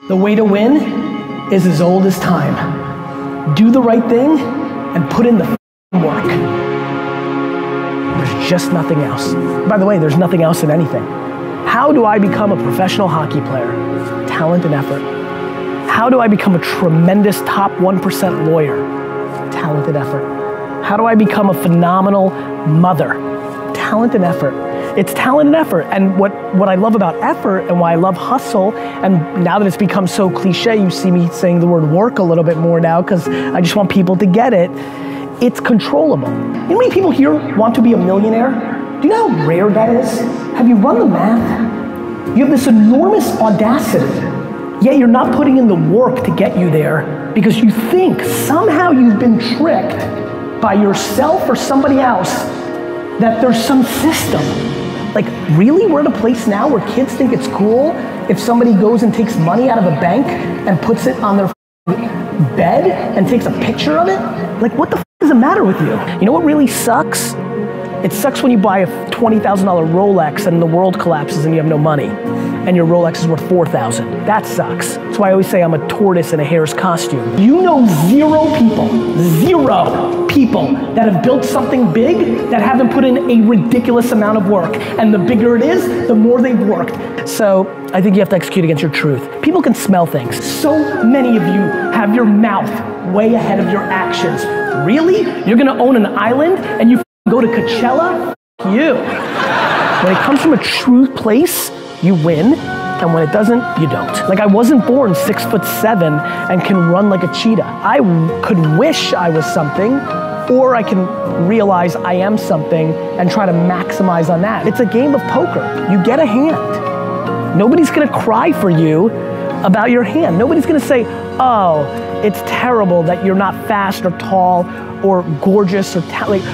The way to win is as old as time. Do the right thing and put in the work. There's just nothing else. By the way, there's nothing else in anything. How do I become a professional hockey player? Talent and effort. How do I become a tremendous top 1% lawyer? Talent and effort. How do I become a phenomenal mother? Talent and effort. It's talent and effort. And what I love about effort and why I love hustle, and now that it's become so cliche, you see me saying the word work a little bit more now because I just want people to get it. It's controllable. You know how many people here want to be a millionaire? Do you know how rare that is? Have you run the math? You have this enormous audacity, yet you're not putting in the work to get you there because you think somehow you've been tricked by yourself or somebody else that there's some system. Like, really? We're at a place now where kids think it's cool if somebody goes and takes money out of a bank and puts it on their bed and takes a picture of it? Like, what the does it matter with you? You know what really sucks? It sucks when you buy a $20,000 Rolex and the world collapses and you have no money and your Rolex is worth $4,000. That sucks. That's why I always say I'm a tortoise in a hare's costume. You know zero people that have built something big that haven't put in a ridiculous amount of work. And the bigger it is, the more they've worked. So I think you have to execute against your truth. People can smell things. So many of you have your mouth way ahead of your actions. Really? You're gonna own an island and you go to Coachella? You. When it comes from a true place, you win, and when it doesn't, you don't. Like, I wasn't born 6'7" and can run like a cheetah. I could wish I was something, or I can realize I am something and try to maximize on that. It's a game of poker. You get a hand. Nobody's gonna cry for you about your hand. Nobody's gonna say, oh, it's terrible that you're not fast or tall or gorgeous or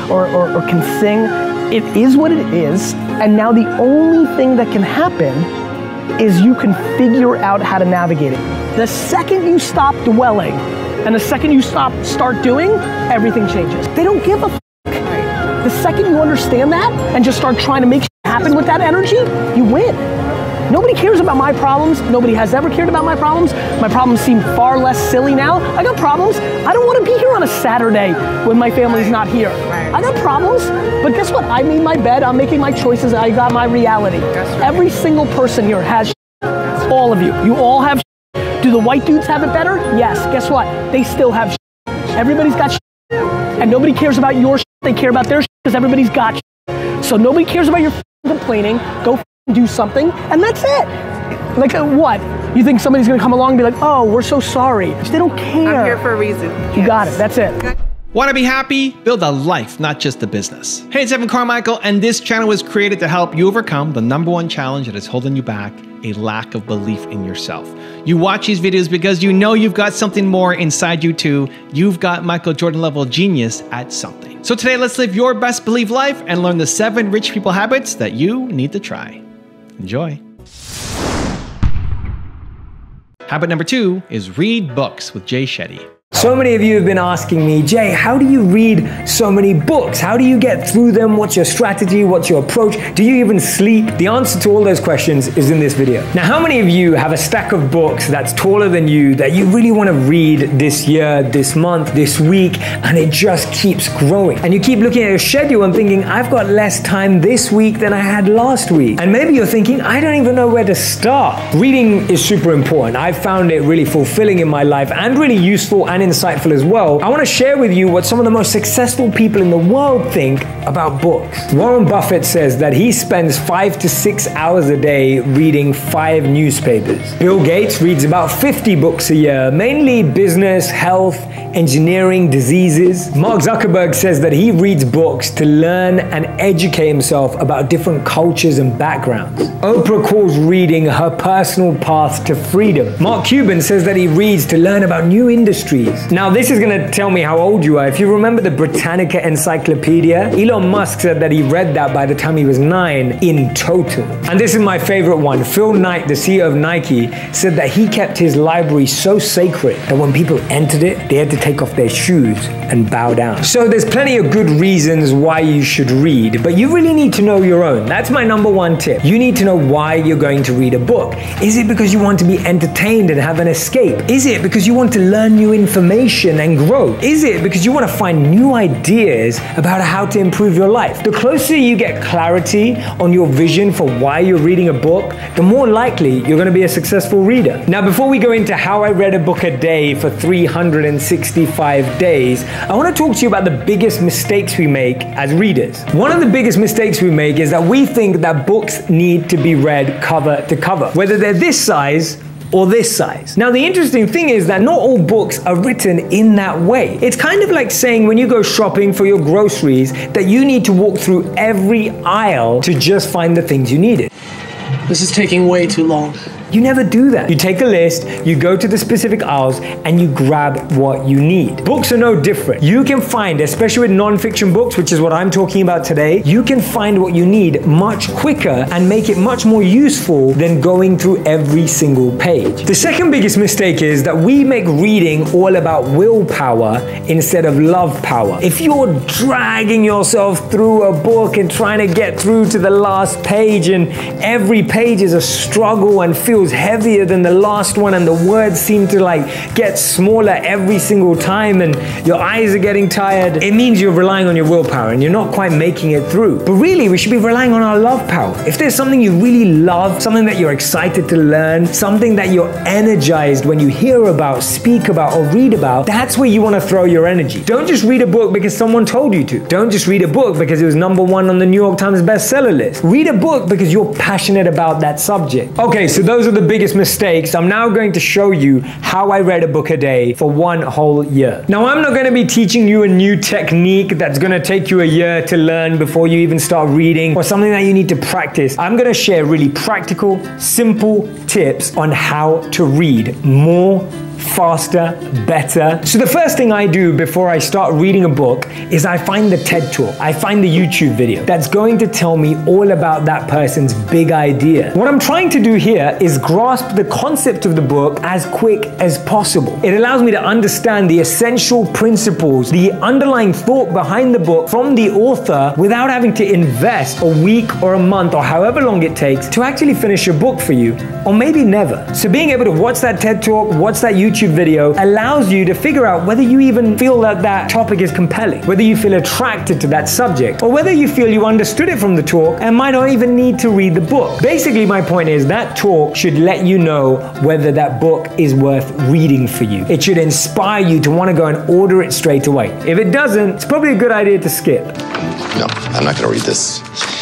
can sing. It is what it is, and now the only thing that can happen is you can figure out how to navigate it. The second you stop dwelling and the second you start doing, everything changes. They don't give a f***. The second you understand that and just start trying to make shit happen with that energy, you win. Nobody cares about my problems. Nobody has ever cared about my problems. My problems seem far less silly now. I got problems. I don't want to be here on a Saturday when my family's not here. I got problems, but guess what? I made my bed. I'm making my choices. I got my reality. Every single person here has shit. All of you. You all have shit. Do the white dudes have it better? Yes. Guess what? They still have shit. Everybody's got shit. And nobody cares about your shit. They care about their shit because everybody's got shit. So nobody cares about your complaining. Go do something, and that's it. Like, what? You think somebody's gonna come along and be like, oh, we're so sorry. They don't care. I'm here for a reason. You got it, that's it. Want to be happy? Build a life, not just a business. Hey, it's Evan Carmichael, and this channel was created to help you overcome the #1 challenge that is holding you back, a lack of belief in yourself. You watch these videos because you know you've got something more inside you too. You've got Michael Jordan level genius at something. So today, let's live your best belief life and learn the 7 rich people habits that you need to try. Enjoy. Habit number 2 is read books with Jay Shetty. So many of you have been asking me, Jay, how do you read so many books? How do you get through them? What's your strategy? What's your approach? Do you even sleep? The answer to all those questions is in this video. Now, how many of you have a stack of books that's taller than you that you really want to read this year, this month, this week, and it just keeps growing? And you keep looking at your schedule and thinking, I've got less time this week than I had last week. And maybe you're thinking, I don't even know where to start. Reading is super important. I've found it really fulfilling in my life and really useful and insightful as well. I want to share with you what some of the most successful people in the world think about books. Warren Buffett says that he spends 5 to 6 hours a day reading 5 newspapers. Bill Gates reads about 50 books a year, mainly business, health, engineering, diseases. Mark Zuckerberg says that he reads books to learn and educate himself about different cultures and backgrounds. Oprah calls reading her personal path to freedom. Mark Cuban says that he reads to learn about new industries. success. Now, this is gonna tell me how old you are. If you remember the Britannica Encyclopedia, Elon Musk said that he read that by the time he was 9 in total. And this is my favorite one. Phil Knight, the CEO of Nike, said that he kept his library so sacred that when people entered it, they had to take off their shoes and bow down. So there's plenty of good reasons why you should read, but you really need to know your own. That's my number one tip. You need to know why you're going to read a book. Is it because you want to be entertained and have an escape? Is it because you want to learn new information and grow? Is it because you want to find new ideas about how to improve your life? The closer you get clarity on your vision for why you're reading a book, the more likely you're going to be a successful reader. Now, before we go into how I read a book a day for 365 days, I want to talk to you about the biggest mistakes we make as readers. One of the biggest mistakes we make is that we think that books need to be read cover to cover, whether they're this size or this size. Now, the interesting thing is that not all books are written in that way. It's kind of like saying when you go shopping for your groceries that you need to walk through every aisle to just find the things you needed. This is taking way too long. You never do that. You take a list, you go to the specific aisles, and you grab what you need. Books are no different. You can find, especially with non-fiction books, which is what I'm talking about today, you can find what you need much quicker and make it much more useful than going through every single page. The second biggest mistake is that we make reading all about willpower instead of love power. If you're dragging yourself through a book and trying to get through to the last page, and every page is a struggle and feels heavier than the last one, and the words seem to get smaller every single time, and your eyes are getting tired, it means you're relying on your willpower and you're not quite making it through. But really, we should be relying on our love power. If there's something you really love, something that you're excited to learn, something that you're energized when you hear about, speak about, or read about, that's where you want to throw your energy. Don't just read a book because someone told you to. Don't just read a book because it was #1 on the New York Times bestseller list. Read a book because you're passionate about that subject. Okay, so those are the biggest mistakes. I'm now going to show you how I read a book a day for 1 whole year. Now, I'm not going to be teaching you a new technique that's going to take you a year to learn before you even start reading, or something that you need to practice. I'm going to share really practical, simple tips on how to read more, faster, better. So the first thing I do before I start reading a book is I find the TED Talk, I find the YouTube video that's going to tell me all about that person's big idea. What I'm trying to do here is grasp the concept of the book as quick as possible. It allows me to understand the essential principles, the underlying thought behind the book from the author without having to invest a week or a month or however long it takes to actually finish a book for you, or maybe never. So being able to watch that TED Talk, watch that YouTube video allows you to figure out whether you even feel that that topic is compelling, whether you feel attracted to that subject, or whether you feel you understood it from the talk and might not even need to read the book. Basically, my point is that talk should let you know whether that book is worth reading for you. It should inspire you to want to go and order it straight away. If it doesn't, it's probably a good idea to skip. No, I'm not going to read this.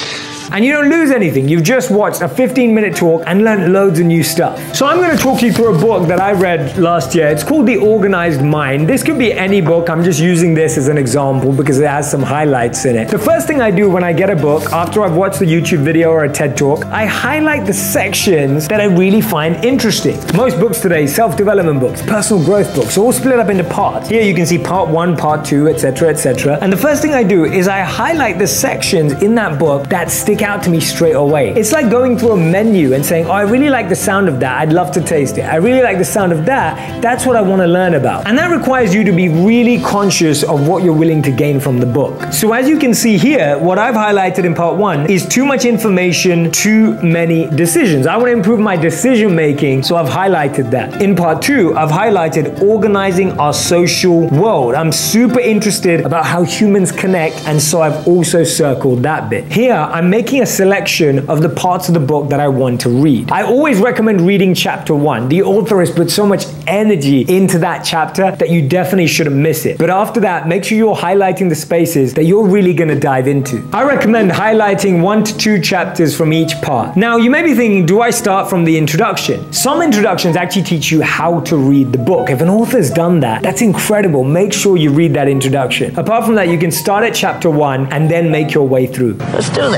And you don't lose anything. You've just watched a 15-minute talk and learned loads of new stuff. So I'm going to talk you through a book that I read last year. It's called The Organized Mind. This could be any book. I'm just using this as an example because it has some highlights in it. The first thing I do when I get a book, after I've watched a YouTube video or a TED Talk, I highlight the sections that I really find interesting. Most books today, self-development books, personal growth books, are all split up into parts. Here you can see part 1, part 2, etc., etc. And the first thing I do is I highlight the sections in that book that stick out to me straight away. It's like going through a menu and saying, oh, I really like the sound of that, I'd love to taste it. I really like the sound of that, that's what I want to learn about. And that requires you to be really conscious of what you're willing to gain from the book. So as you can see here, what I've highlighted in part 1 is too much information, too many decisions. I want to improve my decision making, so I've highlighted that. In part 2, I've highlighted organizing our social world. I'm super interested about how humans connect, and so I've also circled that bit. Here, I'm making a selection of the parts of the book that I want to read. I always recommend reading chapter 1. The author has put so much energy into that chapter that you definitely shouldn't miss it. But after that, make sure you're highlighting the spaces that you're really going to dive into. I recommend highlighting 1 to 2 chapters from each part. Now, you may be thinking, do I start from the introduction? Some introductions actually teach you how to read the book. If an author's done that, that's incredible. Make sure you read that introduction. Apart from that, you can start at chapter 1 and then make your way through. Let's do this.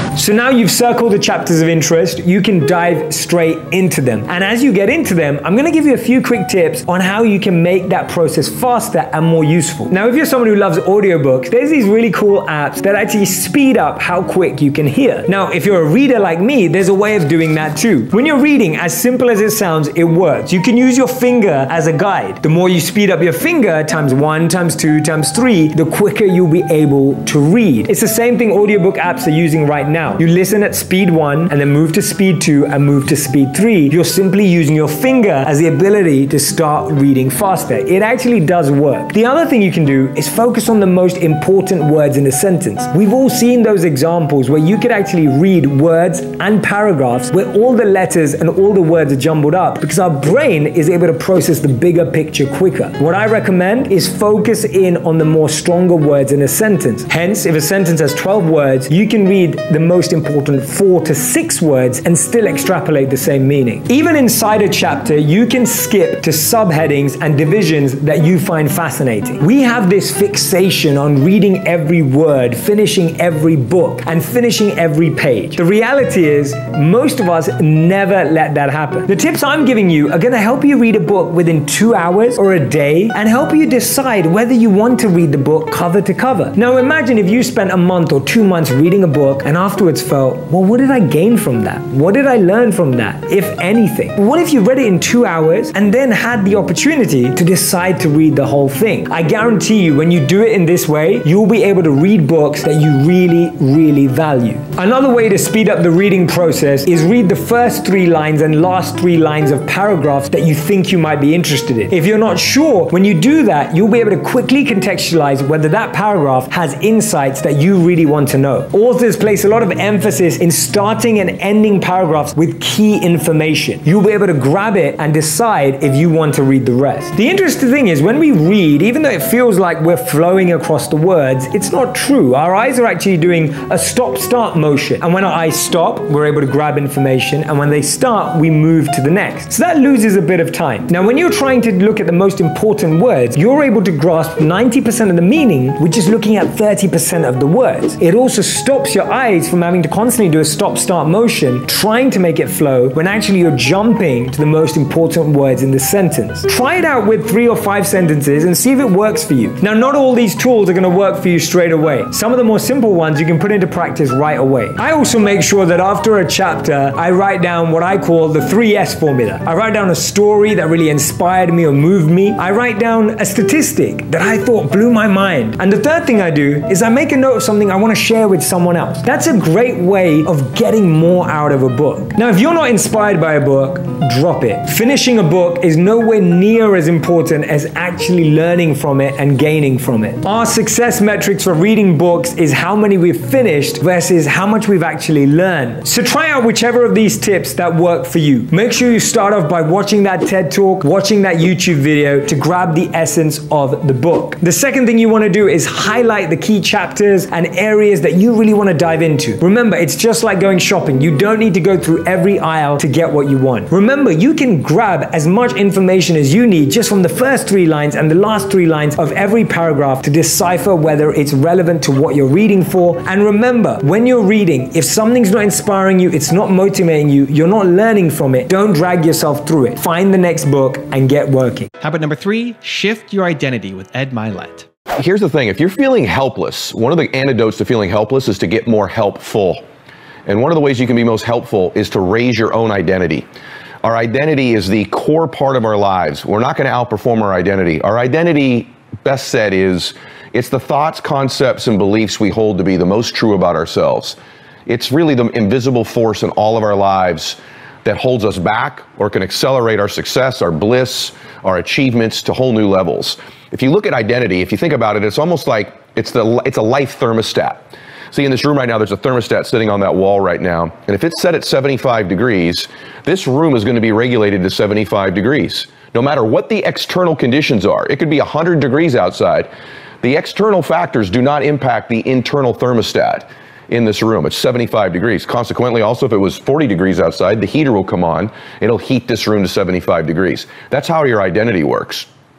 So now you've circled the chapters of interest, you can dive straight into them. And as you get into them, I'm gonna give you a few quick tips on how you can make that process faster and more useful. Now, if you're someone who loves audiobooks, there's these really cool apps that actually speed up how quick you can hear. Now, if you're a reader like me, there's a way of doing that too. When you're reading, as simple as it sounds, it works. You can use your finger as a guide. The more you speed up your finger, times 1, times 2, times 3, the quicker you'll be able to read. It's the same thing audiobook apps are using right now. You listen at speed 1 and then move to speed 2 and move to speed 3. You're simply using your finger as the ability to start reading faster. It actually does work. The other thing you can do is focus on the most important words in a sentence. We've all seen those examples where you could actually read words and paragraphs where all the letters and all the words are jumbled up because our brain is able to process the bigger picture quicker. What I recommend is focus in on the more stronger words in a sentence. Hence, if a sentence has 12 words, you can read the most important 4 to 6 words and still extrapolate the same meaning. Even inside a chapter, you can skip to subheadings and divisions that you find fascinating. We have this fixation on reading every word, finishing every book, and finishing every page. The reality is, most of us never let that happen. The tips I'm giving you are gonna help you read a book within 2 hours or a day and help you decide whether you want to read the book cover to cover. Now imagine if you spent a month or 2 months reading a book and afterwards felt, well, what did I gain from that? What did I learn from that, if anything? What if you read it in 2 hours and then had the opportunity to decide to read the whole thing? I guarantee you, when you do it in this way, you'll be able to read books that you really, really value. Another way to speed up the reading process is read the first 3 lines and last 3 lines of paragraphs that you think you might be interested in. If you're not sure, when you do that, you'll be able to quickly contextualize whether that paragraph has insights that you really want to know. Authors place a lot of emphasis in starting and ending paragraphs with key information. You'll be able to grab it and decide if you want to read the rest. The interesting thing is, when we read, even though it feels like we're flowing across the words, it's not true. Our eyes are actually doing a stop-start motion. And when our eyes stop, we're able to grab information. And when they start, we move to the next. So that loses a bit of time. Now, when you're trying to look at the most important words, you're able to grasp 90% of the meaning with just looking at 30% of the words. It also stops your eyes from having to constantly do a stop-start motion, trying to make it flow, when actually you're jumping to the most important words in the sentence. Try it out with 3 or 5 sentences and see if it works for you. Now, not all these tools are going to work for you straight away. Some of the more simple ones you can put into practice right away. I also make sure that after a chapter, I write down what I call the 3S formula. I write down a story that really inspired me or moved me. I write down a statistic that I thought blew my mind. And the third thing I do is I make a note of something I want to share with someone else. That's a great way of getting more out of a book. Now, if you're not inspired by a book, drop it. Finishing a book is nowhere near as important as actually learning from it and gaining from it. Our success metrics for reading books is how many we've finished versus how much we've actually learned. So try out whichever of these tips that work for you. Make sure you start off by watching that TED Talk, watching that YouTube video to grab the essence of the book. The second thing you want to do is highlight the key chapters and areas that you really want to dive into. Remember, it's just like going shopping. You don't need to go through every aisle to get what you want. Remember, you can grab as much information as you need just from the first 3 lines and the last 3 lines of every paragraph to decipher whether it's relevant to what you're reading for. And remember, when you're reading, if something's not inspiring you, it's not motivating you, you're not learning from it, don't drag yourself through it. Find the next book and get working. Habit number 3, shift your identity with Ed Mylett. Here's the thing, if you're feeling helpless, one of the antidotes to feeling helpless is to get more helpful. And one of the ways you can be most helpful is to raise your own identity. Our identity is the core part of our lives. We're not going to outperform our identity. Our identity, best said, it's the thoughts, concepts, and beliefs we hold to be the most true about ourselves. It's really the invisible force in all of our lives that holds us back or can accelerate our success, our bliss, our achievements to whole new levels. If you look at identity, if you think about it, it's almost like it's a life thermostat. See, in this room right now, there's a thermostat sitting on that wall right now. And if it's set at 75 degrees, this room is going to be regulated to 75 degrees. No matter what the external conditions are, it could be 100 degrees outside. The external factors do not impact the internal thermostat in this room. It's 75 degrees. Consequently, also, if it was 40 degrees outside, the heater will come on. It'll heat this room to 75 degrees. That's how your identity works.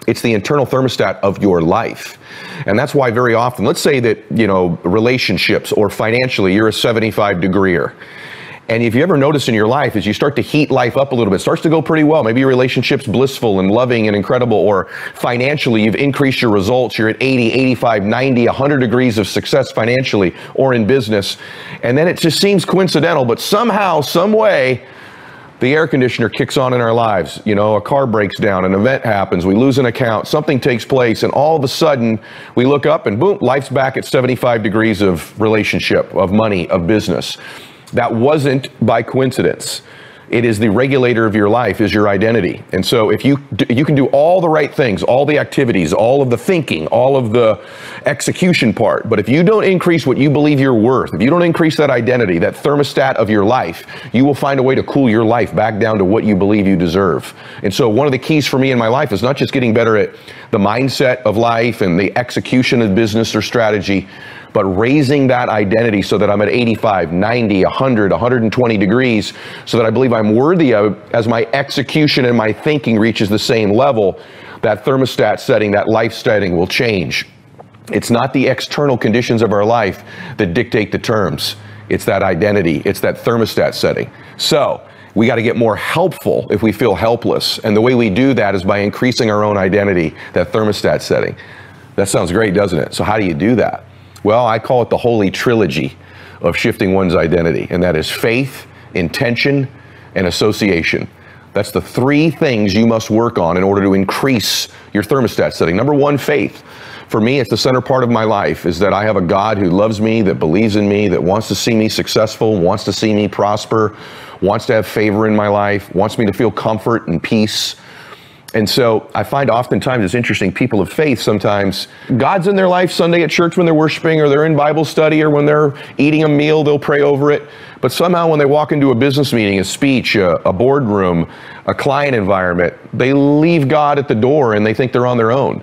It's the internal thermostat of your life. And that's why very often, let's say that, relationships or financially, you're a 75 degreer. And if you ever notice in your life, as you start to heat life up a little bit, it starts to go pretty well. Maybe your relationship's blissful and loving and incredible, or financially, you've increased your results. You're at 80, 85, 90, 100 degrees of success financially or in business. And then it just seems coincidental, but somehow, some way, the air conditioner kicks on in our lives. A car breaks down, an event happens, we lose an account, something takes place, and all of a sudden, we look up and boom, life's back at 75 degrees of relationship, of money, of business. That wasn't by coincidence. It is the regulator of your life, is your identity. And so if you can do all the right things, all the activities, all of the thinking, all of the execution part, but if you don't increase what you believe you're worth, if you don't increase that identity, that thermostat of your life, you will find a way to cool your life back down to what you believe you deserve. And so one of the keys for me in my life is not just getting better at the mindset of life and the execution of business or strategy, but raising that identity so that I'm at 85, 90, 100, 120 degrees, so that I believe I'm worthy of, as my execution and my thinking reaches the same level, that thermostat setting, that life setting will change. It's not the external conditions of our life that dictate the terms. It's that identity, it's that thermostat setting. So we got to get more helpful if we feel helpless. And the way we do that is by increasing our own identity, that thermostat setting. That sounds great, doesn't it? So how do you do that? Well, I call it the holy trilogy of shifting one's identity, and that is faith, intention, and association. That's the three things you must work on in order to increase your thermostat setting. Number one, faith. For me, it's the center part of my life, is that I have a God who loves me, that believes in me, that wants to see me successful, wants to see me prosper, wants to have favor in my life, wants me to feel comfort and peace. And so I find oftentimes it's interesting, people of faith, sometimes God's in their life Sunday at church when they're worshiping, or they're in Bible study, or when they're eating a meal, they'll pray over it. But somehow when they walk into a business meeting, a speech, a boardroom, a client environment, they leave God at the door and they think they're on their own.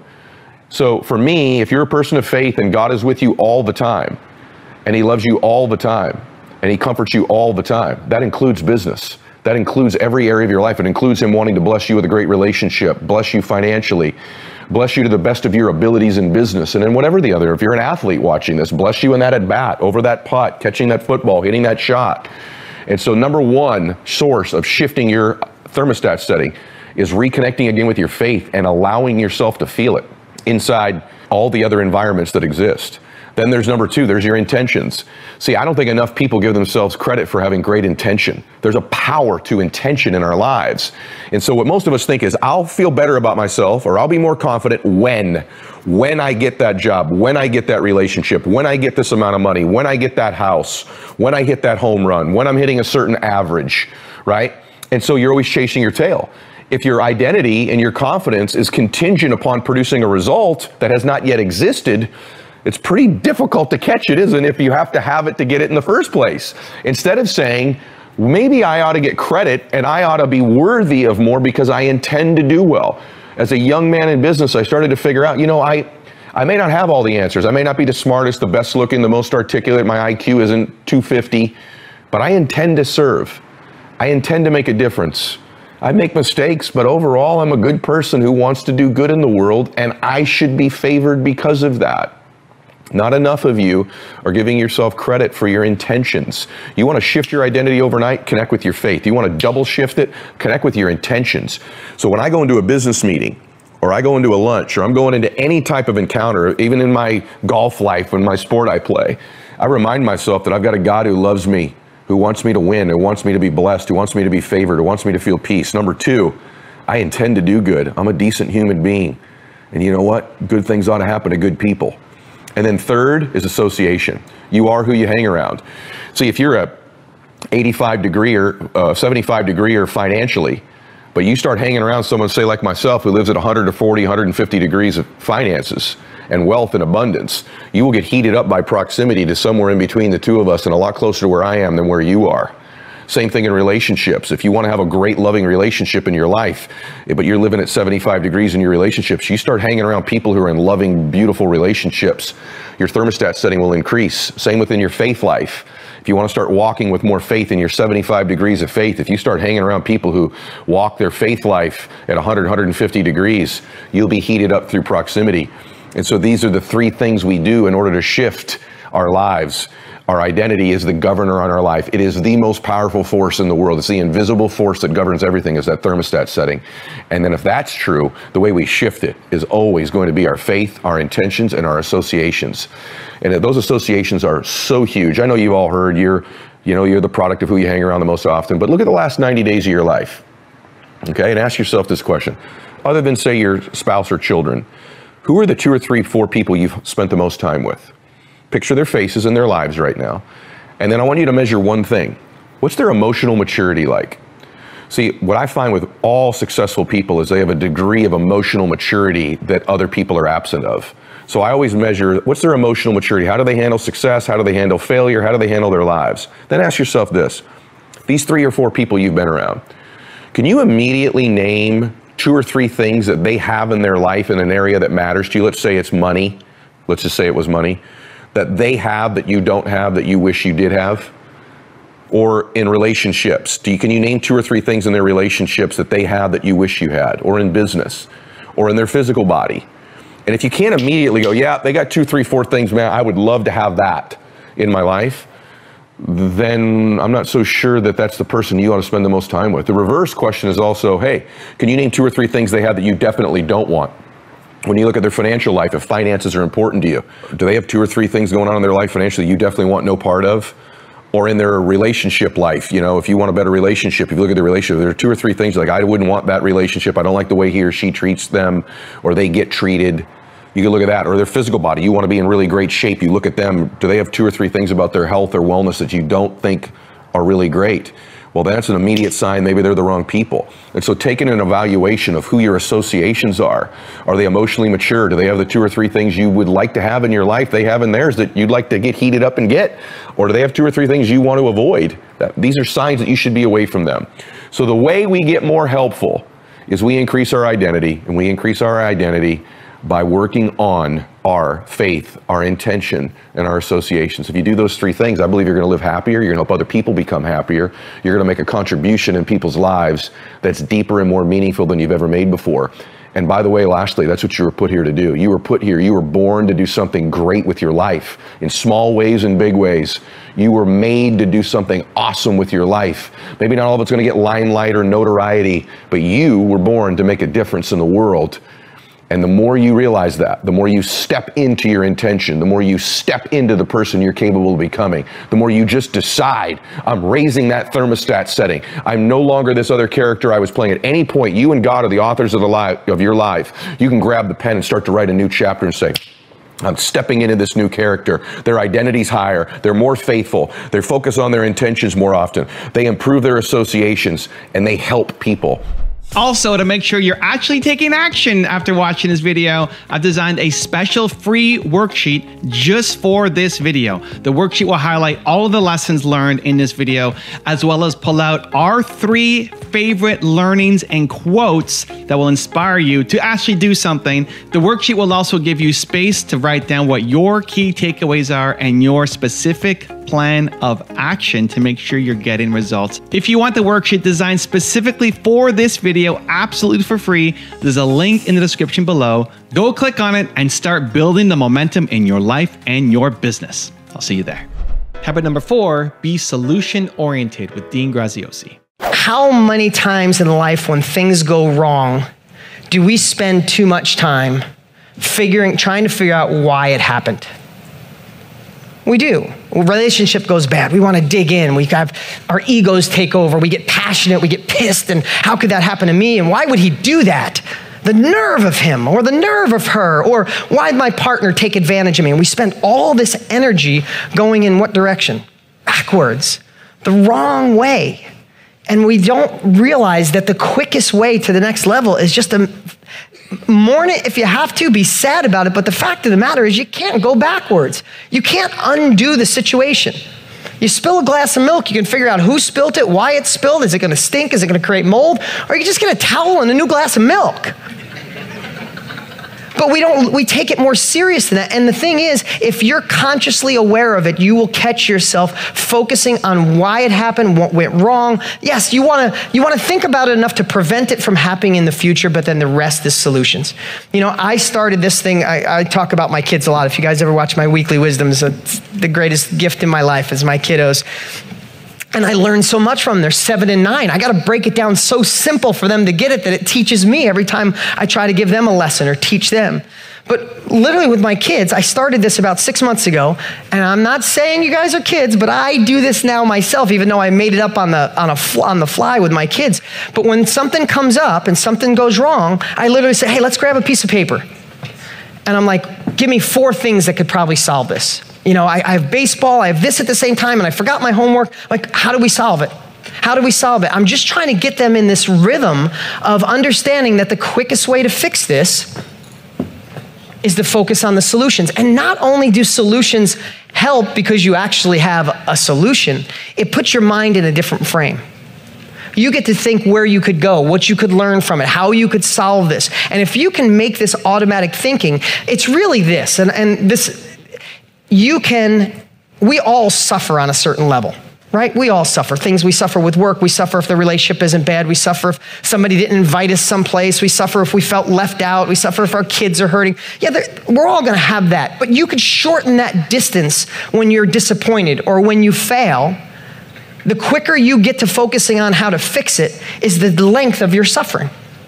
So for me, if you're a person of faith and God is with you all the time, and He loves you all the time, and He comforts you all the time, that includes business. That includes every area of your life. It includes Him wanting to bless you with a great relationship, bless you financially, bless you to the best of your abilities in business. And then whatever the other, if you're an athlete watching this, bless you in that at bat, over that putt, catching that football, hitting that shot. And so number one source of shifting your thermostat setting is reconnecting again with your faith and allowing yourself to feel it inside all the other environments that exist. Then there's number two, there's your intentions. See, I don't think enough people give themselves credit for having great intention. There's a power to intention in our lives. And so what most of us think is, I'll feel better about myself, or I'll be more confident when I get that job, when I get that relationship, when I get this amount of money, when I get that house, when I hit that home run, when I'm hitting a certain average, right? And so you're always chasing your tail. If your identity and your confidence is contingent upon producing a result that has not yet existed, it's pretty difficult to catch it, isn't it, if you have to have it to get it in the first place? Instead of saying, maybe I ought to get credit and I ought to be worthy of more because I intend to do well. As a young man in business, I started to figure out, I may not have all the answers. I may not be the smartest, the best looking, the most articulate. My IQ isn't 250, but I intend to serve. I intend to make a difference. I make mistakes, but overall, I'm a good person who wants to do good in the world, and I should be favored because of that. Not enough of you are giving yourself credit for your intentions. You want to shift your identity overnight? Connect with your faith. You want to double shift it? Connect with your intentions. So when I go into a business meeting, or I go into a lunch, or I'm going into any type of encounter, even in my golf life, in my sport I play, I remind myself that I've got a God who loves me, who wants me to win, who wants me to be blessed, who wants me to be favored, who wants me to feel peace. Number two, I intend to do good. I'm a decent human being. And you know what? Good things ought to happen to good people. And then third is association. You are who you hang around. See, if you're a 85 degree or 75 degree or financially, but you start hanging around someone, say like myself, who lives at 100 to 40, 150 degrees of finances and wealth and abundance, you will get heated up by proximity to somewhere in between the two of us and a lot closer to where I am than where you are. Same thing in relationships. If you want to have a great loving relationship in your life, but you're living at 75 degrees in your relationships, you start hanging around people who are in loving, beautiful relationships, your thermostat setting will increase. Same within your faith life. If you want to start walking with more faith in your 75 degrees of faith, if you start hanging around people who walk their faith life at 100, 150 degrees, you'll be heated up through proximity. And so these are the three things we do in order to shift our lives. Our identity is the governor on our life. It is the most powerful force in the world. It's the invisible force that governs everything, is that thermostat setting. And then if that's true, the way we shift it is always going to be our faith, our intentions, and our associations. And those associations are so huge. I know you've all heard you're the product of who you hang around the most often, but look at the last 90 days of your life, okay? And ask yourself this question. Other than, say, your spouse or children, who are the 2 or 3, 4 people you've spent the most time with? Picture their faces in their lives right now. And then I want you to measure one thing. What's their emotional maturity like? See, what I find with all successful people is they have a degree of emotional maturity that other people are absent of. So I always measure, what's their emotional maturity? How do they handle success? How do they handle failure? How do they handle their lives? Then ask yourself this. These 3 or 4 people you've been around, can you immediately name 2 or 3 things that they have in their life in an area that matters to you? Let's say it's money. Let's just say it was money. That they have that you don't have that you wish you did have? Or in relationships, can you name 2 or 3 things in their relationships that they have that you wish you had? Or in business? Or in their physical body? And if you can't immediately go, yeah, they got 2, 3, 4 things, man, I would love to have that in my life, then I'm not so sure that that's the person you ought to spend the most time with. The reverse question is also, hey, can you name 2 or 3 things they have that you definitely don't want? When you look at their financial life, if finances are important to you, do they have 2 or 3 things going on in their life financially you definitely want no part of? Or in their relationship life, if you want a better relationship, if you look at their relationship, there are 2 or 3 things like, I wouldn't want that relationship. I don't like the way he or she treats them, or they get treated. You can look at that. Or their physical body. You want to be in really great shape. You look at them. Do they have 2 or 3 things about their health or wellness that you don't think are really great? Well, that's an immediate sign maybe they're the wrong people. And so taking an evaluation of who your associations are they emotionally mature? Do they have the 2 or 3 things you would like to have in your life they have in theirs that you'd like to get heated up and get? Or do they have 2 or 3 things you want to avoid? These are signs that you should be away from them. So the way we get more helpful is we increase our identity, and we increase our identity by working on our faith, our intention, and our associations. If you do those 3 things, I believe you're going to live happier, you're going to help other people become happier, you're going to make a contribution in people's lives that's deeper and more meaningful than you've ever made before. And by the way, lastly, that's what you were put here to do. You were put here, you were born to do something great with your life, in small ways and big ways. You were made to do something awesome with your life. Maybe not all of it's going to get limelight or notoriety, but you were born to make a difference in the world. And the more you realize that, the more you step into your intention, the more you step into the person you're capable of becoming, the more you just decide, I'm raising that thermostat setting. I'm no longer this other character I was playing. At any point, you and God are the authors of your life. You can grab the pen and start to write a new chapter and say, I'm stepping into this new character. Their identity's higher. They're more faithful. They focus on their intentions more often. They improve their associations, and they help people. Also, to make sure you're actually taking action after watching this video, I've designed a special free worksheet just for this video. The worksheet will highlight all of the lessons learned in this video, as well as pull out our 3 favorite learnings and quotes that will inspire you to actually do something. The worksheet will also give you space to write down what your key takeaways are and your specific plan of action to make sure you're getting results. If you want the worksheet designed specifically for this video, absolutely for free, there's a link in the description below. Go click on it and start building the momentum in your life and your business. I'll see you there. Habit number 4, be solution-oriented with Dean Graziosi. How many times in life when things go wrong do we spend too much time trying to figure out why it happened? We do. Relationship goes bad. We want to dig in. We have our egos take over. We get passionate. We get pissed. And how could that happen to me? And why would he do that? The nerve of him, or the nerve of her, or why'd my partner take advantage of me? And we spend all this energy going in what direction? Backwards, the wrong way. And we don't realize that the quickest way to the next level is just to mourn it if you have to, be sad about it, but the fact of the matter is you can't go backwards. You can't undo the situation. You spill a glass of milk, you can figure out who spilled it, why it spilled, is it gonna stink, is it gonna create mold, or you just get a towel and a new glass of milk. But we take it more serious than that. And the thing is, if you're consciously aware of it, you will catch yourself focusing on why it happened, what went wrong. Yes, you want to think about it enough to prevent it from happening in the future, but then the rest is solutions. You know, I started this thing, I talk about my kids a lot. If you guys ever watch my weekly wisdoms, it's the greatest gift in my life is my kiddos. And I learned so much from them. They're 7 and 9. I got to break it down so simple for them to get it that it teaches me every time I try to give them a lesson or teach them. But literally with my kids, I started this about 6 months ago, and I'm not saying you guys are kids, but I do this now myself, even though I made it up on the fly with my kids. But when something comes up and something goes wrong, I literally say, hey, let's grab a piece of paper. And I'm like, give me 4 things that could probably solve this. You know, I have baseball, I have this at the same time, and I forgot my homework. Like, how do we solve it? How do we solve it? I'm just trying to get them in this rhythm of understanding that the quickest way to fix this is to focus on the solutions. And not only do solutions help because you actually have a solution, it puts your mind in a different frame. You get to think where you could go, what you could learn from it, how you could solve this. And if you can make this automatic thinking, it's really this, and this, we all suffer on a certain level, right? We all suffer. Things we suffer with work. We suffer if the relationship isn't bad. We suffer if somebody didn't invite us someplace. We suffer if we felt left out. We suffer if our kids are hurting. Yeah, we're all going to have that. But you could shorten that distance when you're disappointed or when you fail. The quicker you get to focusing on how to fix it is the length of your suffering.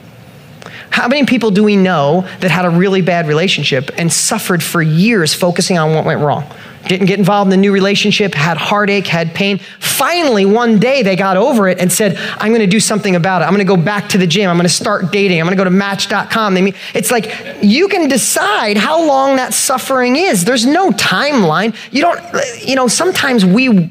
How many people do we know that had a really bad relationship and suffered for years focusing on what went wrong? Didn't get involved in the new relationship, had heartache, had pain. Finally, one day they got over it and said, I'm going to do something about it. I'm going to go back to the gym. I'm going to start dating. I'm going to go to Match.com. It's like you can decide how long that suffering is. There's no timeline. Sometimes we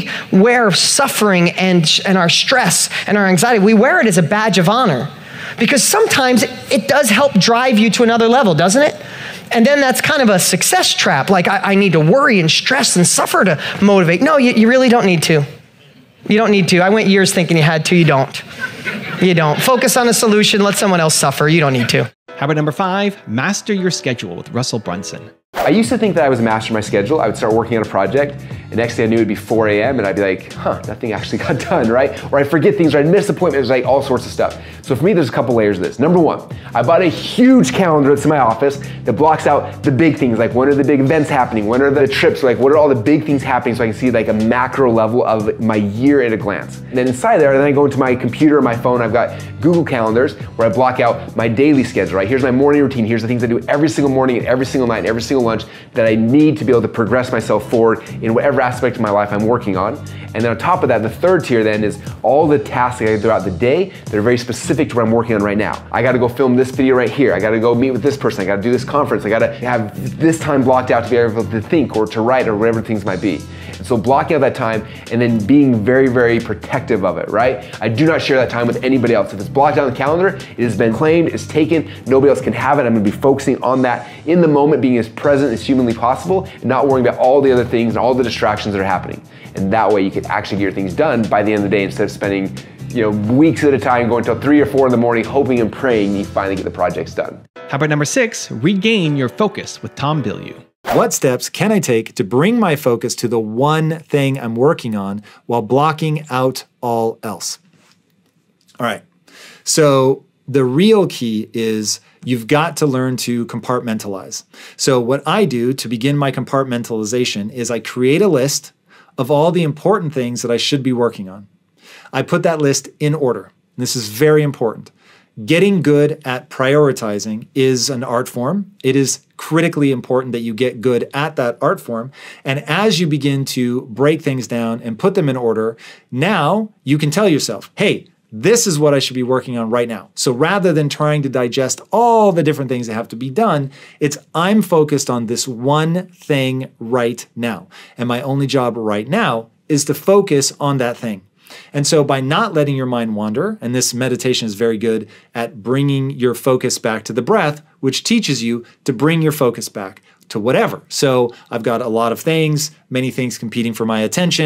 wear suffering and our stress and our anxiety. We wear it as a badge of honor because sometimes it does help drive you to another level, doesn't it? And then that's kind of a success trap. Like I need to worry and stress and suffer to motivate. No, you really don't need to. You don't need to. I went years thinking you had to. You don't. You don't. Focus on a solution. Let someone else suffer. You don't need to. Habit number 5, master your schedule with Russell Brunson. I used to think that I was a master of my schedule. I would start working on a project, and next thing I knew it'd be 4 a.m. and I'd be like, that thing actually got done, right? Or I'd forget things, or I'd miss appointments, like all sorts of stuff. So for me, there's a couple layers of this. Number 1, I bought a huge calendar that's in my office that blocks out the big things, like when are the big events happening, when are the trips, like what are all the big things happening, so I can see like a macro level of my year at a glance. And then inside there, then I go into my computer or my phone, I've got Google Calendars where I block out my daily schedule, right? Here's my morning routine, here's the things I do every single morning and every single night and every single lunch that I need to be able to progress myself forward in whatever aspect of my life I'm working on. And then on top of that, the third tier then is all the tasks that I do throughout the day that are very specific to what I'm working on right now. I gotta go film this video right here. I gotta go meet with this person. I gotta do this conference. I gotta have this time blocked out to be able to think or to write or whatever things might be. And so blocking out that time and then being very, very protective of it, right? I do not share that time with anybody else. If it's blocked out on the calendar, it has been claimed, it's taken, nobody else can have it. I'm gonna be focusing on that in the moment, being as present as humanly possible and not worrying about all the other things and all the distractions that are happening. And that way you can actually get your things done by the end of the day instead of spending weeks at a time going until 3 or 4 in the morning hoping and praying you finally get the projects done. Habit number 6, regain your focus with Tom Bilyeu. What steps can I take to bring my focus to the one thing I'm working on while blocking out all else? All right. So the real key is you've got to learn to compartmentalize. So what I do to begin my compartmentalization is I create a list of all the important things that I should be working on. I put that list in order. This is very important. Getting good at prioritizing is an art form. It is critically important that you get good at that art form. And as you begin to break things down and put them in order, now you can tell yourself, hey, this is what I should be working on right now. So rather than trying to digest all the different things that have to be done, it's I'm focused on this one thing right now. And my only job right now is to focus on that thing. And so by not letting your mind wander, and this meditation is very good at bringing your focus back to the breath, which teaches you to bring your focus back to whatever. So I've got a lot of things, many things competing for my attention.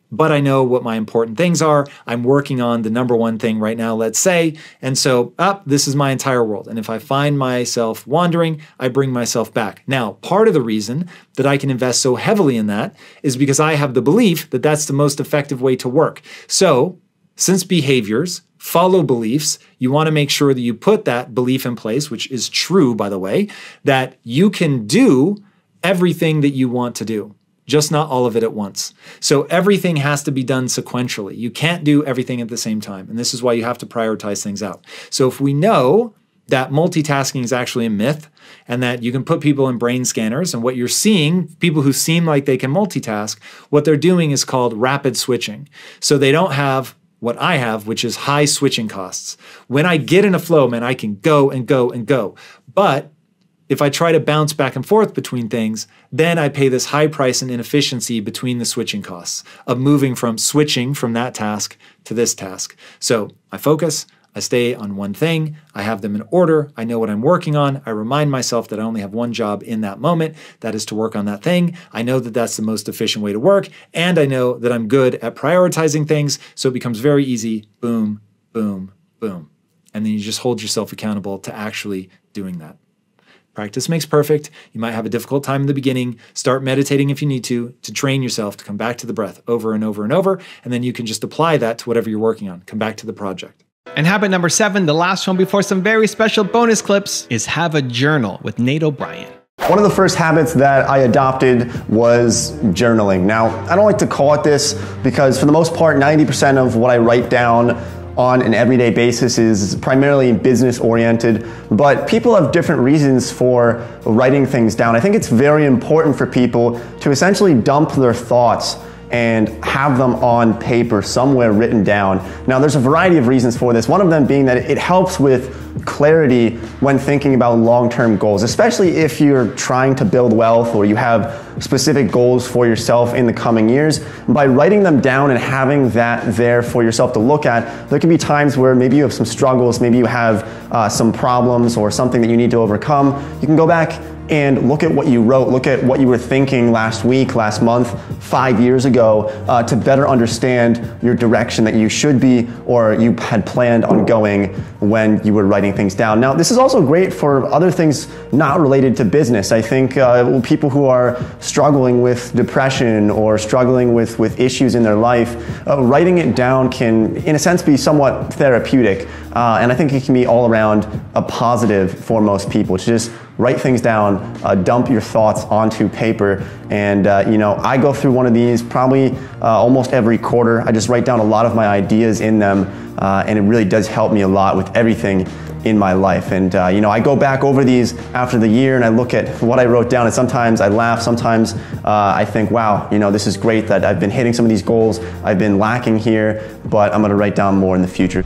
but I know what my important things are. I'm working on the number one thing right now, let's say. And so, this is my entire world. And if I find myself wandering, I bring myself back. Now, part of the reason that I can invest so heavily in that is because I have the belief that that's the most effective way to work. So, since behaviors follow beliefs, you want to make sure that you put that belief in place, which is true, by the way, that you can do everything that you want to do, just not all of it at once. So everything has to be done sequentially. You can't do everything at the same time. And this is why you have to prioritize things out. So if we know that multitasking is actually a myth and that you can put people in brain scanners, and what you're seeing, people who seem like they can multitask, what they're doing is called rapid switching. So they don't have what I have, which is high switching costs. When I get in a flow, man, I can go and go and go. But if I try to bounce back and forth between things, then I pay this high price and inefficiency between the switching costs of moving from switching from that task to this task. So I focus, I stay on one thing, I have them in order, I know what I'm working on, I remind myself that I only have one job in that moment, that is to work on that thing. I know that that's the most efficient way to work, and I know that I'm good at prioritizing things, so it becomes very easy, boom, boom, boom. And then you just hold yourself accountable to actually doing that. Practice makes perfect. You might have a difficult time in the beginning. Start meditating if you need to train yourself to come back to the breath over and over and over, and then you can just apply that to whatever you're working on. Come back to the project. And habit number 7, the last one before some very special bonus clips, is have a journal with Nate O'Brien. One of the first habits that I adopted was journaling. Now, I don't like to call it this because for the most part, 90% of what I write down on an everyday basis is primarily business oriented, but people have different reasons for writing things down. I think it's very important for people to essentially dump their thoughts and have them on paper somewhere written down. Now there's a variety of reasons for this, one of them being that it helps with clarity when thinking about long-term goals, especially if you're trying to build wealth or you have specific goals for yourself in the coming years. By writing them down and having that there for yourself to look at, there can be times where maybe you have some struggles, maybe you have some problems or something that you need to overcome. You can go back and look at what you wrote, look at what you were thinking last week, last month, 5 years ago, to better understand your direction that you should be or you had planned on going when you were writing things down. Now, this is also great for other things not related to business. I think people who are struggling with depression or struggling with issues in their life, writing it down can, in a sense, be somewhat therapeutic. And I think it can be all around a positive for most people to just write things down, dump your thoughts onto paper. And I go through one of these probably almost every quarter. I just write down a lot of my ideas in them, and it really does help me a lot with everything in my life. And I go back over these after the year and I look at what I wrote down, and sometimes I laugh, sometimes I think, wow, this is great that I've been hitting some of these goals, I've been lacking here, but I'm gonna write down more in the future.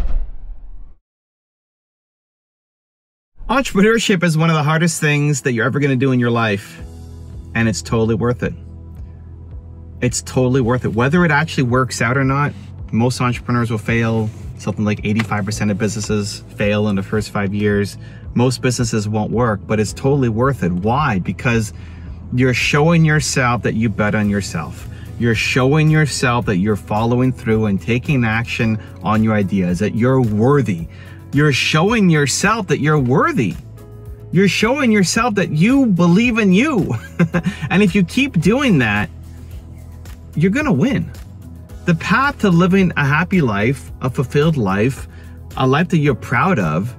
Entrepreneurship is one of the hardest things that you're ever going to do in your life, and it's totally worth it. It's totally worth it. Whether it actually works out or not, most entrepreneurs will fail. Something like 85% of businesses fail in the first 5 years. Most businesses won't work, but it's totally worth it. Why? Because you're showing yourself that you bet on yourself. You're showing yourself that you're following through and taking action on your ideas, that you're worthy. You're showing yourself that you're worthy. You're showing yourself that you believe in you. And if you keep doing that, you're gonna win. The path to living a happy life, a fulfilled life, a life that you're proud of,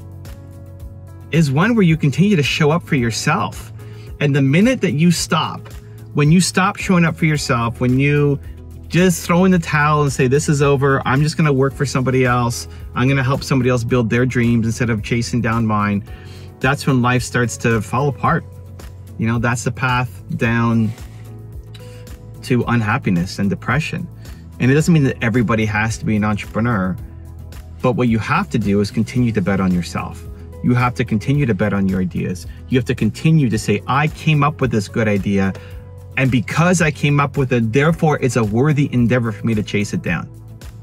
is one where you continue to show up for yourself. And the minute that you stop, when you stop showing up for yourself, when you just throw in the towel and say, this is over, I'm just gonna work for somebody else, I'm gonna help somebody else build their dreams instead of chasing down mine, that's when life starts to fall apart. That's the path down to unhappiness and depression. And it doesn't mean that everybody has to be an entrepreneur, but what you have to do is continue to bet on yourself. You have to continue to bet on your ideas. You have to continue to say, I came up with this good idea, and because I came up with it, therefore it's a worthy endeavor for me to chase it down.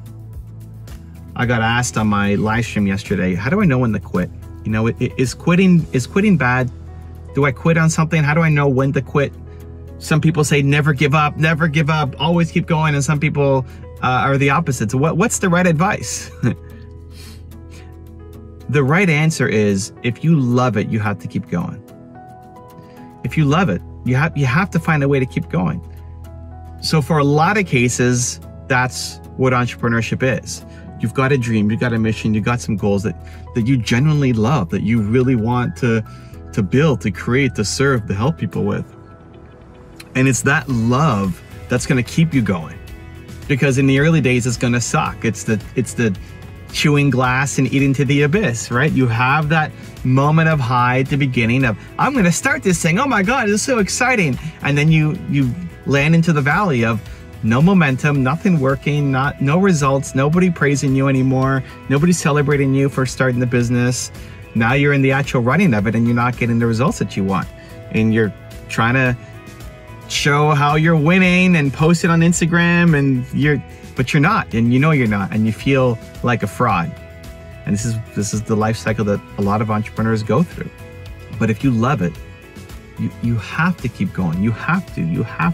I got asked on my live stream yesterday, how do I know when to quit? Is quitting bad? Do I quit on something? How do I know when to quit? Some people say never give up, always keep going, and some people are the opposite. So what's the right advice? The right answer is, if you love it, you have to keep going. If you love it, you have to find a way to keep going. So for a lot of cases, that's what entrepreneurship is. You've got a dream, you've got a mission, you've got some goals that you genuinely love, that you really want to build, to create, to serve, to help people with. And it's that love that's gonna keep you going. Because in the early days, it's gonna suck. It's the chewing glass and eating to the abyss, right? You have that moment of high at the beginning of, I'm gonna start this thing, oh my God, this is so exciting. And then you land into the valley of no momentum, nothing working, no results, nobody praising you anymore, nobody celebrating you for starting the business. Now you're in the actual running of it and you're not getting the results that you want. And you're trying to show how you're winning and post it on Instagram, but you're not, and you know you're not, and you feel like a fraud. And this is the life cycle that a lot of entrepreneurs go through. But if you love it, you have to keep going. You have to.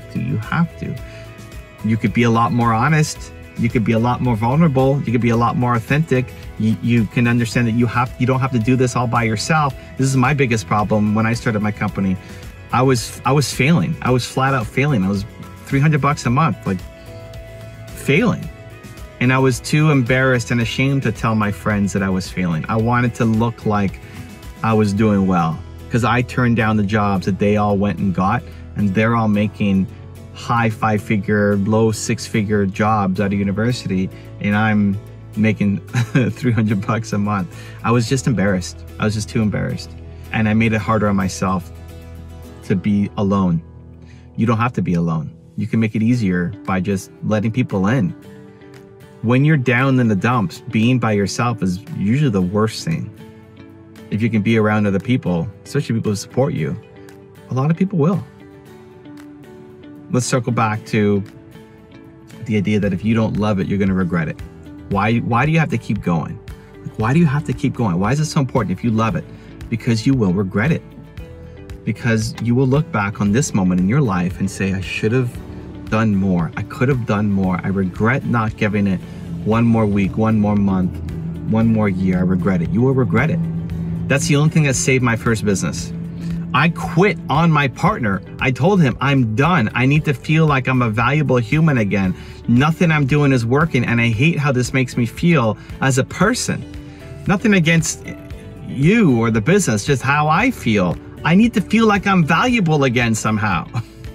You could be a lot more honest. You could be a lot more vulnerable. You could be a lot more authentic. You can understand that you don't have to do this all by yourself. This is my biggest problem. When I started my company, I was failing. I was flat out failing. I was $300 a month, like failing. And I was too embarrassed and ashamed to tell my friends that I was failing. I wanted to look like I was doing well, because I turned down the jobs that they all went and got, and they're all making high 5-figure, low 6-figure jobs out of university, and I'm making $300 a month. I was just embarrassed. I was just too embarrassed. And I made it harder on myself to be alone. You don't have to be alone. You can make it easier by just letting people in. When you're down in the dumps, being by yourself is usually the worst thing. If you can be around other people, especially people who support you, a lot of people will. Let's circle back to the idea that if you don't love it, you're going to regret it. Why do you have to keep going? Why do you have to keep going? Why is it so important if you love it? Because you will regret it. Because you will look back on this moment in your life and say, I should have done more. I could have done more. I regret not giving it one more week, one more month, one more year. I regret it. You will regret it. That's the only thing that saved my first business. I quit on my partner. I told him, I'm done. I need to feel like I'm a valuable human again. Nothing I'm doing is working, and I hate how this makes me feel as a person. Nothing against you or the business, just how I feel. I need to feel like I'm valuable again somehow.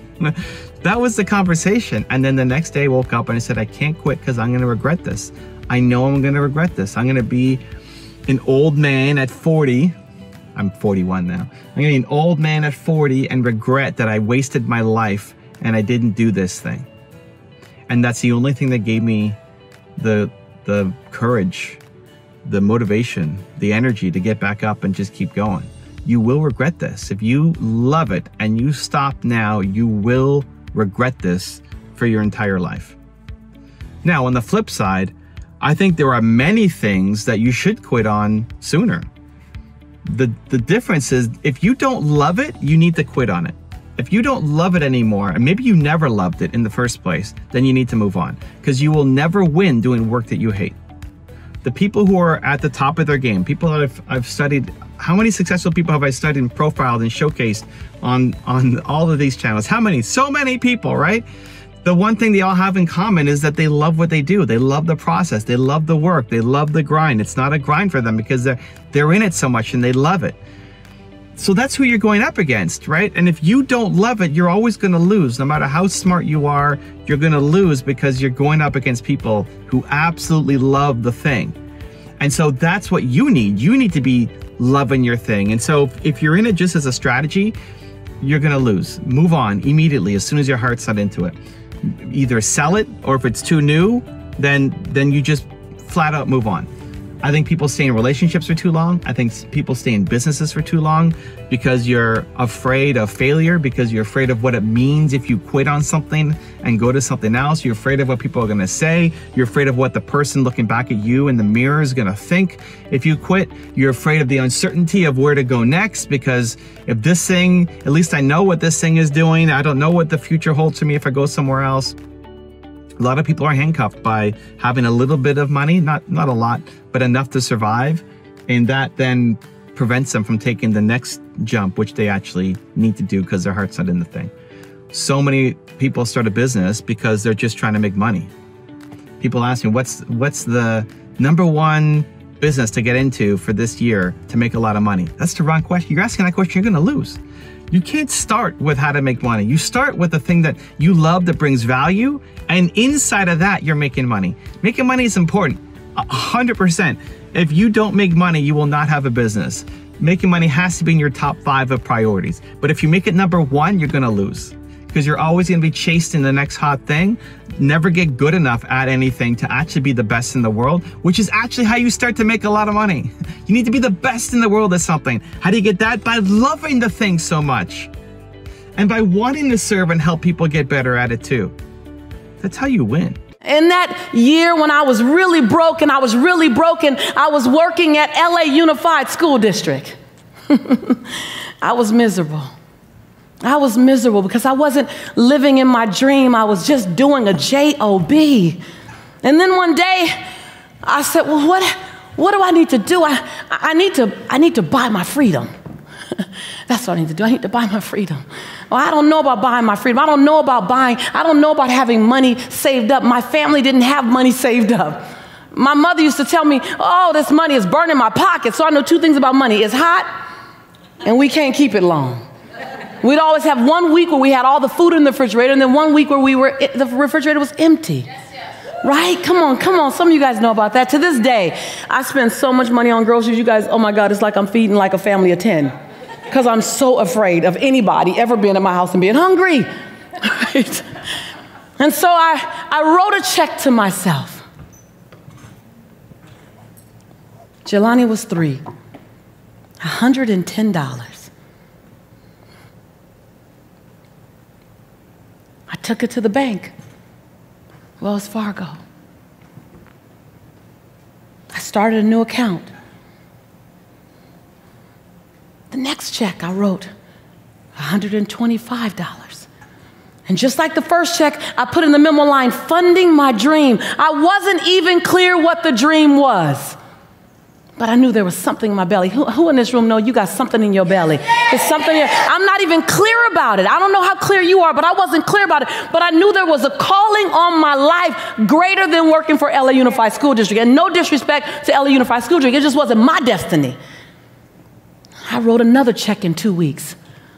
That was the conversation. And then the next day I woke up and I said, I can't quit because I'm going to regret this. I know I'm going to regret this. I'm going to be an old man at 40. I'm 41 now. I'm going to be an old man at 40 and regret that I wasted my life and I didn't do this thing. And that's the only thing that gave me the courage, the motivation, the energy to get back up and just keep going. You will regret this. If you love it and you stop now, you will regret this for your entire life. Now, on the flip side, I think there are many things that you should quit on sooner. The difference is, if you don't love it, you need to quit on it. If you don't love it anymore, and maybe you never loved it in the first place, then you need to move on, because you will never win doing work that you hate. The people who are at the top of their game, people that I've studied, how many successful people have I studied and profiled and showcased on all of these channels? How many? So many people, right? The one thing they all have in common is that they love what they do. They love the process. They love the work. They love the grind. It's not a grind for them because they're in it so much and they love it. So that's who you're going up against, right? And if you don't love it, you're always going to lose. No matter how smart you are, you're going to lose because you're going up against people who absolutely love the thing. And so that's what you need. You need to be loving your thing. And so if you're in it just as a strategy, you're going to lose. Move on immediately as soon as your heart's not into it. Either sell it, or if it's too new, then you just flat out move on. I think people stay in relationships for too long. I think people stay in businesses for too long because you're afraid of failure, because you're afraid of what it means if you quit on something and go to something else. You're afraid of what people are going to say. You're afraid of what the person looking back at you in the mirror is going to think if you quit. You're afraid of the uncertainty of where to go next, because if this thing, at least I know what this thing is doing. I don't know what the future holds for me if I go somewhere else. A lot of people are handcuffed by having a little bit of money, not a lot, but enough to survive. And that then prevents them from taking the next jump, which they actually need to do because their heart's not in the thing. So many people start a business because they're just trying to make money. People ask me, what's the number one business to get into for this year to make a lot of money? That's the wrong question. You're asking that question, you're gonna lose. You can't start with how to make money. You start with the thing that you love that brings value, and inside of that, you're making money. Making money is important, 100%. If you don't make money, you will not have a business. Making money has to be in your top 5 of priorities. But if you make it number 1, you're gonna lose, because you're always gonna be chasing the next hot thing, never get good enough at anything to actually be the best in the world, which is actually how you start to make a lot of money. You need to be the best in the world at something. How do you get that? By loving the thing so much. And by wanting to serve and help people get better at it too. That's how you win. In that year when I was really broken, I was working at LA Unified School District. I was miserable. I was miserable because I wasn't living in my dream. I was just doing a job. And then one day I said, well, what do I need to do? I need to buy my freedom. That's what I need to do. I need to buy my freedom. Well, I don't know about buying my freedom. I don't know about having money saved up. My family didn't have money saved up. My mother used to tell me, oh, this money is burning my pocket. So I know 2 things about money. It's hot and we can't keep it long. We'd always have 1 week where we had all the food in the refrigerator, and then 1 week where the refrigerator was empty. Right? Come on. Some of you guys know about that. To this day, I spend so much money on groceries. You guys, oh my God, it's like I'm feeding like a family of 10. Because I'm so afraid of anybody ever being in my house and being hungry. Right? And so I wrote a check to myself. Jelani was 3. $110. I took it to the bank, Wells Fargo. I started a new account. The next check I wrote, $125. And just like the first check, I put in the memo line, funding my dream. I wasn't even clear what the dream was, but I knew there was something in my belly. Who in this room know you got something in your belly? There's something here. I'm not even clear about it. I don't know how clear you are, but I wasn't clear about it. But I knew there was a calling on my life greater than working for LA Unified School District. And no disrespect to LA Unified School District, it just wasn't my destiny. I wrote another check in 2 weeks,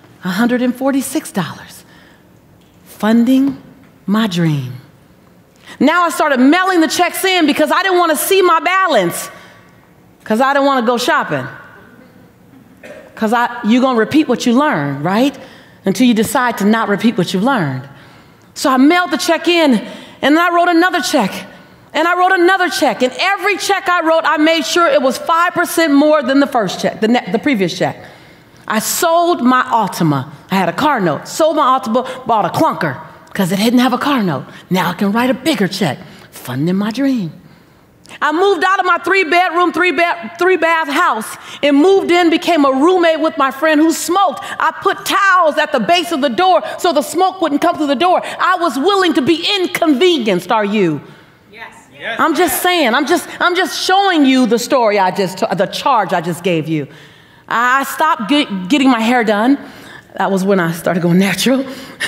$146, funding my dream. Now I started mailing the checks in because I didn't want to see my balance, because I didn't want to go shopping. Because you're going to repeat what you learned, right? Until you decide to not repeat what you've learned. So I mailed the check in, and then I wrote another check. And I wrote another check. And every check I wrote, I made sure it was 5% more than the first check, the previous check. I sold my Altima. I had a car note. Sold my Altima, bought a clunker because it didn't have a car note. Now I can write a bigger check, funding my dream. I moved out of my 3-bedroom, 3-bath house and moved in, became a roommate with my friend who smoked. I put towels at the base of the door so the smoke wouldn't come through the door. I was willing to be inconvenienced, are you? I'm just saying, I'm just showing you the story the charge I just gave you. I stopped getting my hair done. That was when I started going natural.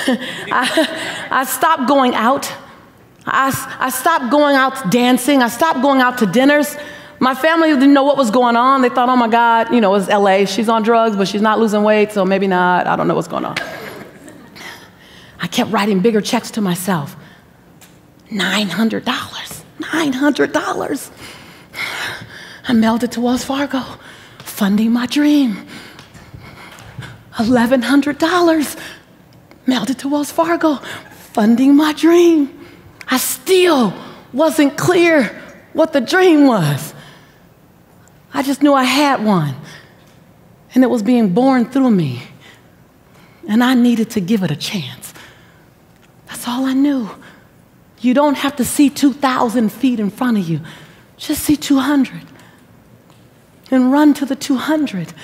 I stopped going out. I stopped going out dancing. I stopped going out to dinners. My family didn't know what was going on. They thought, oh my God, it was LA. She's on drugs, but she's not losing weight, so maybe not. I don't know what's going on. I kept writing bigger checks to myself. $900. $900. I mailed it to Wells Fargo, funding my dream. $1,100. Mailed it to Wells Fargo, funding my dream. I still wasn't clear what the dream was. I just knew I had one. And it was being born through me. And I needed to give it a chance. That's all I knew. You don't have to see 2,000 feet in front of you. Just see 200. And run to the 200.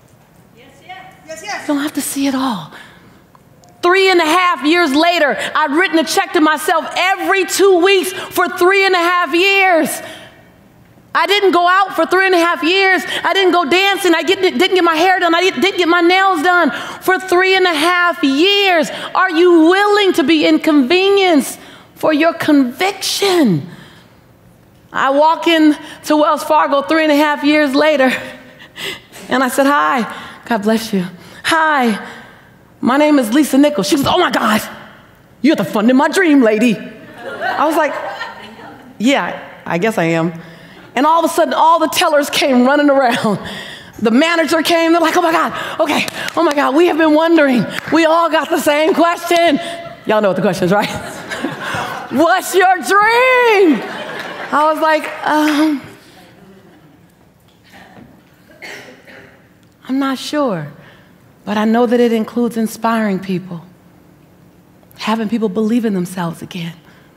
You don't have to see it all. 3.5 years later, I'd written a check to myself every 2 weeks for 3.5 years. I didn't go out for 3.5 years. I didn't go dancing. I didn't get my hair done. I didn't get my nails done for 3.5 years. Are you willing to be inconvenienced for your conviction? I walk in to Wells Fargo 3.5 years later, and I said, hi, God bless you. Hi, my name is Lisa Nichols. She goes, oh my God, you're the funding my dream lady. I was like, yeah, I guess I am. And all of a sudden, all the tellers came running around. The manager came, they're like, oh my God, okay, oh my God, we have been wondering. We all got the same question. Y'all know what the question is, right? What's your dream? I was like, I'm not sure, but I know that it includes inspiring people, having people believe in themselves again,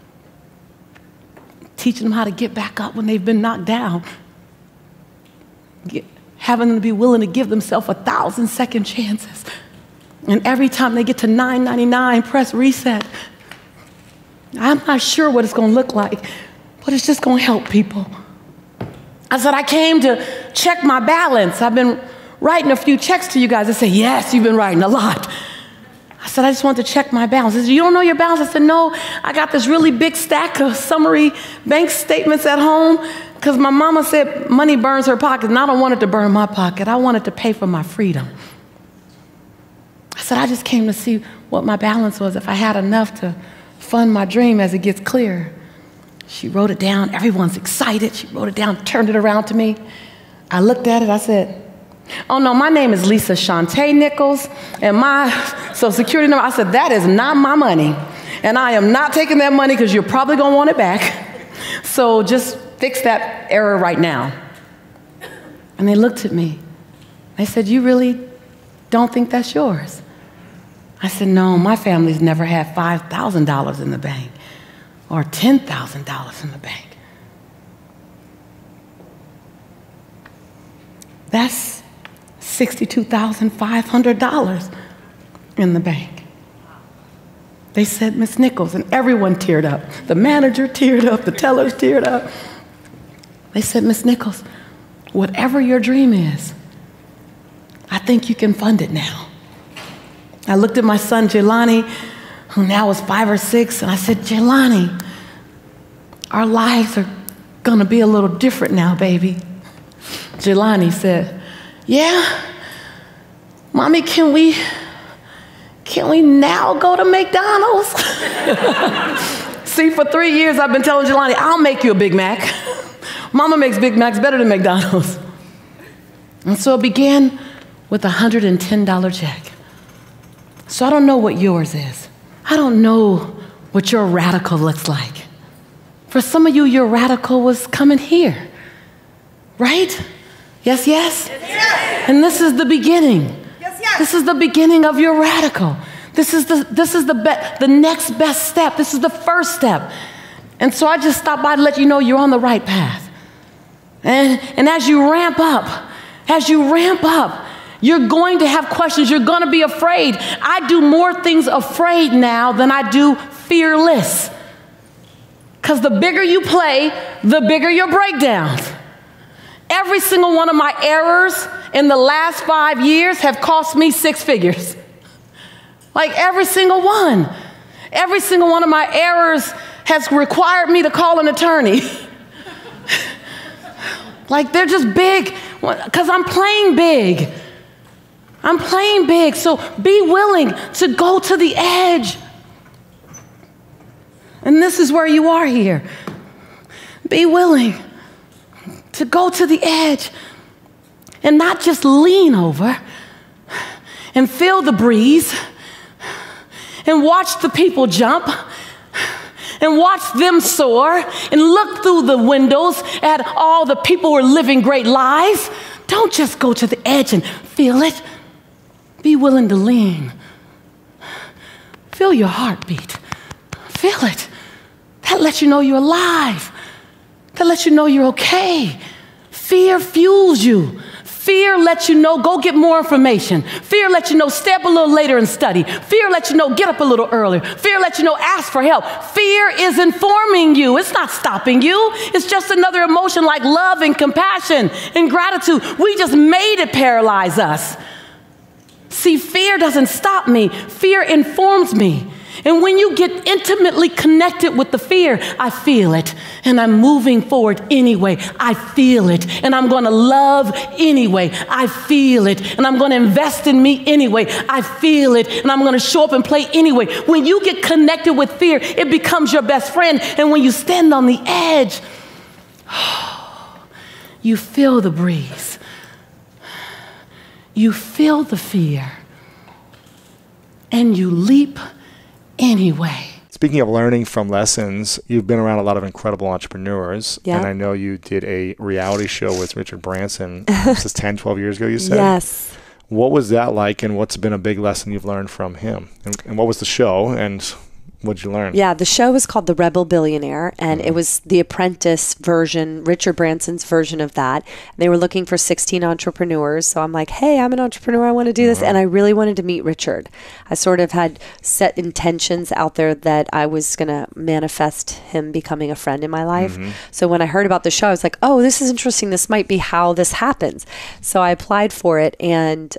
teaching them how to get back up when they've been knocked down, having them be willing to give themselves 1,000 second chances. And every time they get to 999, press reset. I'm not sure what it's going to look like, but it's just going to help people. I said, I came to check my balance. I've been writing a few checks to you guys. They say, yes, you've been writing a lot. I said, I just want to check my balance. They said, you don't know your balance? I said, no, I got this really big stack of summary bank statements at home because my mama said money burns her pocket, and I don't want it to burn my pocket. I want it to pay for my freedom. I said, I just came to see what my balance was, if I had enough to fund my dream as it gets clearer. She wrote it down. Everyone's excited. She wrote it down, turned it around to me. I looked at it. I said, oh, no, my name is Lisa Shantae Nichols, and my Social Security number, I said, that is not my money, and I am not taking that money because you're probably going to want it back. So just fix that error right now. And they looked at me. They said, you really don't think that's yours? I said, no, my family's never had $5,000 in the bank or $10,000 in the bank. That's $62,500 in the bank. They said, Miss Nichols, and everyone teared up. The manager teared up, the tellers teared up. They said, Miss Nichols, whatever your dream is, I think you can fund it now. I looked at my son, Jelani, who now is 5 or 6, and I said, Jelani, our lives are gonna be a little different now, baby. Jelani said, yeah, Mommy, can we now go to McDonald's? See, for 3 years I've been telling Jelani, I'll make you a Big Mac. Mama makes Big Macs better than McDonald's. And so it began with a $110 check. So I don't know what yours is. I don't know what your radical looks like. For some of you, your radical was coming here, right? Yes, yes? Yes. And this is the beginning. Yes, yes. This is the beginning of your radical. This is the next best step. This is the first step. And so I just stopped by to let you know you're on the right path. And as you ramp up, you're going to have questions. You're going to be afraid. I do more things afraid now than I do fearless. Because the bigger you play, the bigger your breakdowns. Every single one of my errors in the last 5 years have cost me 6 figures. Like every single one. Every single one of my errors has required me to call an attorney. Like they're just big, because I'm playing big. I'm playing big, so be willing to go to the edge. And this is where you are here. Be willing to go to the edge and not just lean over and feel the breeze and watch the people jump and watch them soar and look through the windows at all the people who are living great lives. Don't just go to the edge and feel it. Be willing to lean. Feel your heartbeat. Feel it. That lets you know you're alive. That lets you know you're okay. Fear fuels you. Fear lets you know, go get more information. Fear lets you know, stay up a little later and study. Fear lets you know, get up a little earlier. Fear lets you know, ask for help. Fear is informing you. It's not stopping you. It's just another emotion like love and compassion and gratitude. We just made it paralyze us. See, fear doesn't stop me. Fear informs me. And when you get intimately connected with the fear, I feel it. And I'm moving forward anyway. I feel it. And I'm going to love anyway. I feel it. And I'm going to invest in me anyway. I feel it. And I'm going to show up and play anyway. When you get connected with fear, it becomes your best friend. And when you stand on the edge, you feel the breeze. You feel the fear. And you leap anyway. Speaking of learning from lessons, you've been around a lot of incredible entrepreneurs. Yeah. And I know you did a reality show with Richard Branson. This is 10, 12 years ago, you said? Yes. What was that like, and what's been a big lesson you've learned from him? And what was the show, and what did you learn? Yeah, the show was called The Rebel Billionaire, and it was The Apprentice version, Richard Branson's version of that. They were looking for 16 entrepreneurs, so I'm like, hey, I'm an entrepreneur, I want to do this, and I really wanted to meet Richard. I sort of had set intentions out there that I was going to manifest him becoming a friend in my life. So when I heard about the show, I was like, oh, this is interesting. This might be how this happens. So I applied for it, and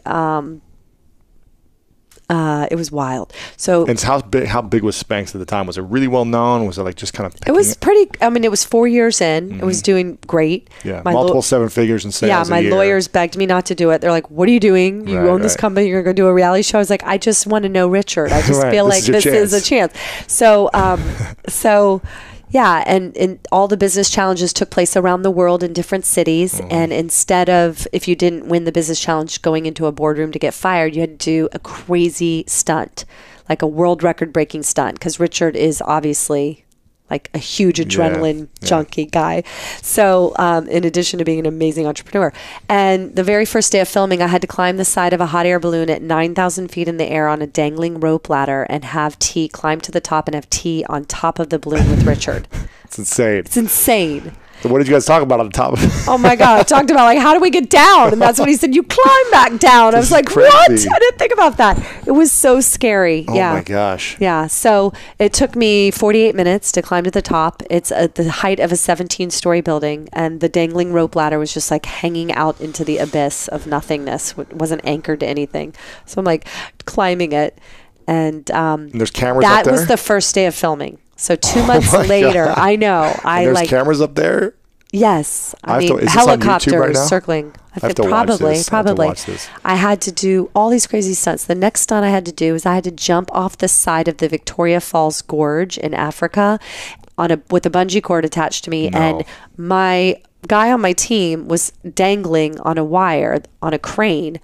it was wild. So, and how big was Spanx at the time? Was it really well known? Was it like just kind of? It was pretty. I mean, it was 4 years in. It was doing great. Yeah, multiple seven figures in sales. Yeah, my lawyers begged me not to do it. They're like, "What are you doing? You own this company. You're going to do a reality show." I was like, "I just want to know Richard. I just feel like this is a chance." So, yeah, and all the business challenges took place around the world in different cities. And instead of, if you didn't win the business challenge, going into a boardroom to get fired, you had to do a crazy stunt, like a world record breaking stunt, because Richard is obviously like a huge adrenaline junkie guy. So in addition to being an amazing entrepreneur. And the very first day of filming, I had to climb the side of a hot air balloon at 9,000 feet in the air on a dangling rope ladder and have tea, climb to the top and have tea on top of the balloon with Richard. It's insane. It's insane. So what did you guys talk about on the top? Oh my God. I talked about like, how do we get down? And that's when he said, you climb back down. I was like, crazy. What? I didn't think about that. It was so scary. Oh my gosh. Yeah. So it took me 48 minutes to climb to the top. It's at the height of a 17-story building. And the dangling rope ladder was just like hanging out into the abyss of nothingness. It wasn't anchored to anything. So I'm like climbing it. And there's cameras up there? That was the first day of filming. So 2 months later, God. I know. And there's cameras up there? Yes. I mean, helicopters right circling. I have to probably. Watch this. I had to do all these crazy stunts. The next stunt I had to do is I had to jump off the side of the Victoria Falls Gorge in Africa with a bungee cord attached to me. No. And my guy on my team was dangling on a wire on a crane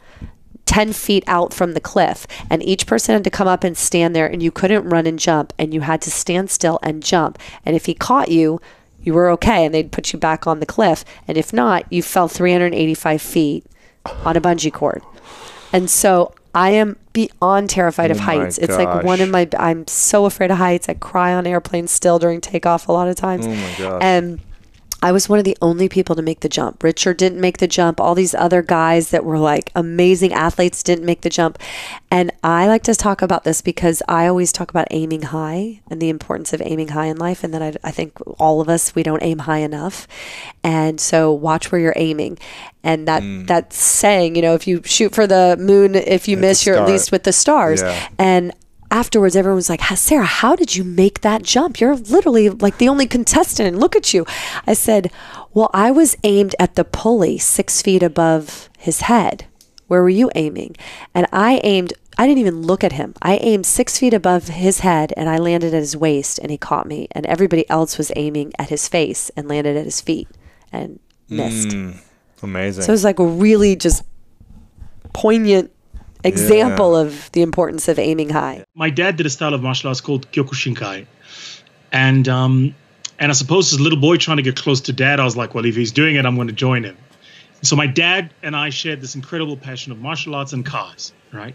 10 feet out from the cliff, and each person had to come up and stand there, and you couldn't run and jump, and you had to stand still and jump. And if he caught you, you were okay, and they'd put you back on the cliff. And if not, you fell 385 feet on a bungee cord. And so I am beyond terrified of heights. It's like I'm so afraid of heights. I cry on airplanes still during takeoff a lot of times. Oh my gosh. And I was one of the only people to make the jump. Richard didn't make the jump. All these other guys that were like amazing athletes didn't make the jump. And I like to talk about this because I always talk about aiming high and the importance of aiming high in life. And then I think all of us, we don't aim high enough. And so watch where you're aiming. And that's saying, if you shoot for the moon, if you miss, you're at least with the stars. Yeah. And afterwards, everyone was like, Sarah, how did you make that jump? You're literally like the only contestant, and look at you. I said, well, I was aimed at the pulley 6 feet above his head. Where were you aiming? And I didn't even look at him. I aimed 6 feet above his head, and I landed at his waist, and he caught me. And everybody else was aiming at his face and landed at his feet and missed. Amazing. So it was like a really just poignant example of the importance of aiming high. My dad did a style of martial arts called Kyokushinkai. And I suppose as a little boy trying to get close to dad, I was like, well, if he's doing it, I'm going to join him. So my dad and I shared this incredible passion of martial arts and cars, right?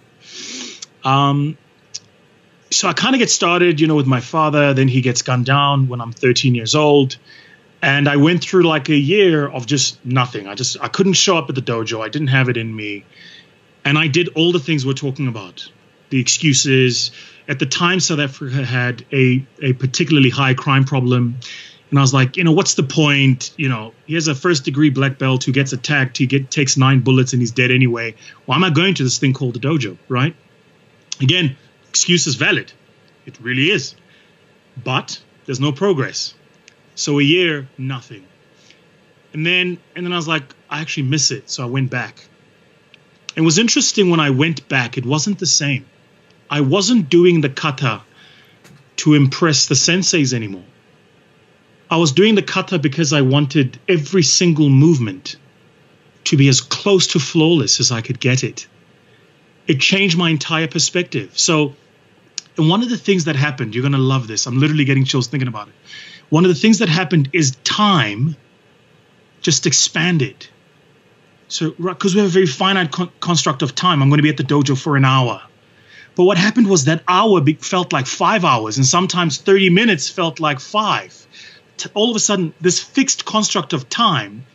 So I kind of get started, with my father. Then he gets gunned down when I'm 13 years old. And I went through like a year of just nothing. I couldn't show up at the dojo. I didn't have it in me. And I did all the things we're talking about, the excuses. At the time, South Africa had a particularly high crime problem. And I was like, what's the point? He has a first-degree black belt who gets attacked. He takes 9 bullets and he's dead anyway. Why am I going to this thing called the dojo, right? Again, excuse is valid. It really is. But there's no progress. So a year, nothing. And then I was like, I actually miss it. So I went back. It was interesting when I went back, it wasn't the same. I wasn't doing the kata to impress the senseis anymore. I was doing the kata because I wanted every single movement to be as close to flawless as I could get it. It changed my entire perspective. So, and one of the things that happened, you're going to love this. I'm literally getting chills thinking about it. One of the things that happened is time just expanded. So, because we have a very finite construct of time, I'm going to be at the dojo for an hour. But what happened was that hour felt like 5 hours, and sometimes 30 minutes felt like 5. All of a sudden, this fixed construct of time,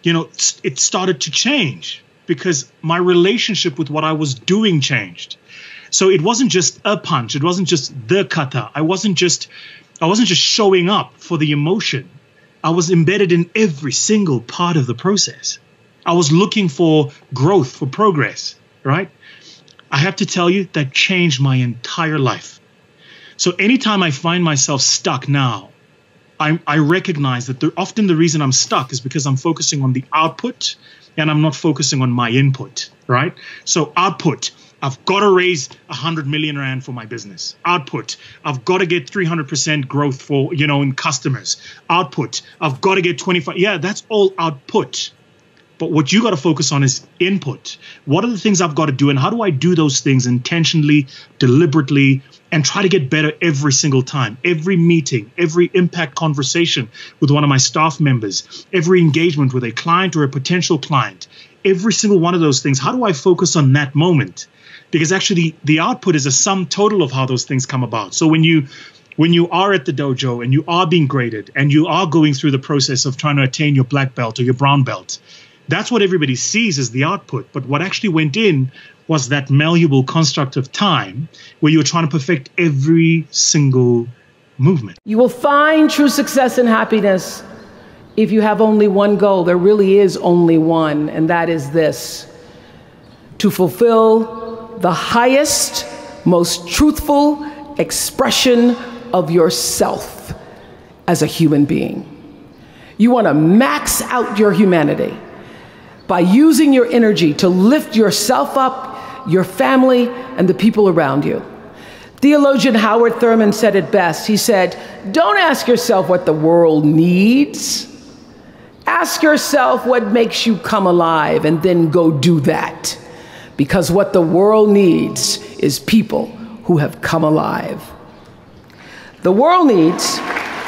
it started to change because my relationship with what I was doing changed. So it wasn't just a punch. It wasn't just the kata. I wasn't just showing up for the emotion. I was embedded in every single part of the process. I was looking for growth, for progress, right? I have to tell you, that changed my entire life. So anytime I find myself stuck now, I recognize that often the reason I'm stuck is because I'm focusing on the output and I'm not focusing on my input, right? So output, I've got to raise 100 million rand for my business. Output, I've got to get 300% growth for, in customers. Output, I've got to get 25. Yeah, that's all output. But what you got to focus on is input. What are the things I've got to do and how do I do those things intentionally, deliberately, and try to get better every single time? Every meeting, every impact conversation with one of my staff members, every engagement with a client or a potential client, every single one of those things, how do I focus on that moment? Because actually the output is a sum total of how those things come about. So when you are at the dojo and you are being graded and you are going through the process of trying to attain your black belt or your brown belt, that's what everybody sees as the output. But what actually went in was that malleable construct of time where you were trying to perfect every single movement. You will find true success and happiness if you have only one goal. There really is only one, and that is this: to fulfill the highest, most truthful expression of yourself as a human being. You want to max out your humanity by using your energy to lift yourself up, your family, and the people around you. Theologian Howard Thurman said it best. He said, don't ask yourself what the world needs. Ask yourself what makes you come alive and then go do that. Because what the world needs is people who have come alive. The world needs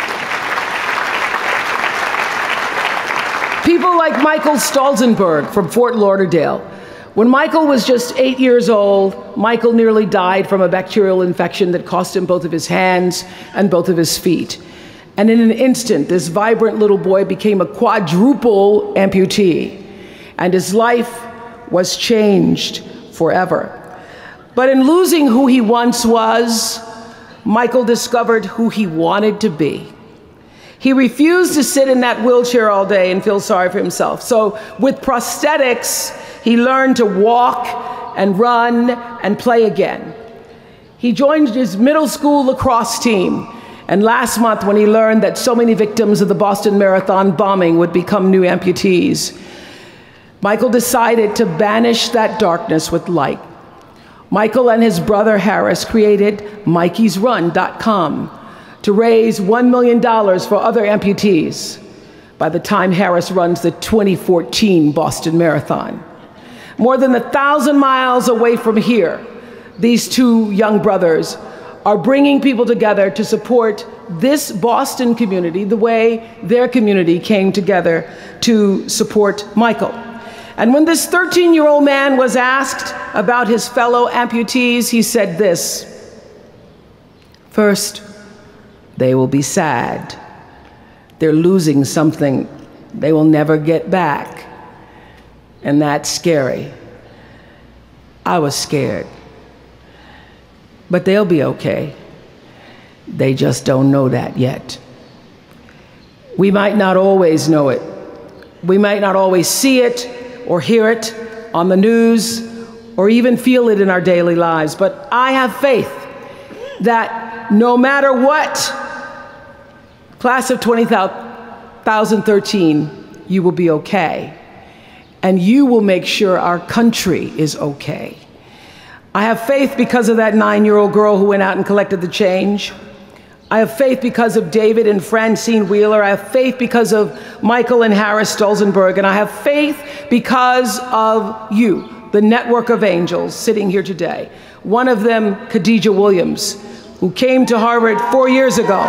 people like Michael Stolzenberg from Fort Lauderdale. When Michael was just 8 years old, Michael nearly died from a bacterial infection that cost him both of his hands and both of his feet. And in an instant, this vibrant little boy became a quadruple amputee, and his life was changed forever. But in losing who he once was, Michael discovered who he wanted to be. He refused to sit in that wheelchair all day and feel sorry for himself. So with prosthetics, he learned to walk and run and play again. He joined his middle school lacrosse team. And last month, when he learned that so many victims of the Boston Marathon bombing would become new amputees, Michael decided to banish that darkness with light. Michael and his brother Harris created MikeysRun.com to raise $1 million for other amputees by the time Harris runs the 2014 Boston Marathon. More than 1,000 miles away from here, these two young brothers are bringing people together to support this Boston community the way their community came together to support Michael. And when this 13-year-old man was asked about his fellow amputees, he said this: first, they will be sad. They're losing something they will never get back. And that's scary. I was scared. But they'll be okay. They just don't know that yet. We might not always know it. We might not always see it or hear it on the news or even feel it in our daily lives, but I have faith that no matter what, class of 2013, you will be okay. And you will make sure our country is okay. I have faith because of that 9-year-old girl who went out and collected the change. I have faith because of David and Francine Wheeler. I have faith because of Michael and Harris Stolzenberg. And I have faith because of you, the network of angels sitting here today. One of them, Khadijah Williams, who came to Harvard 4 years ago.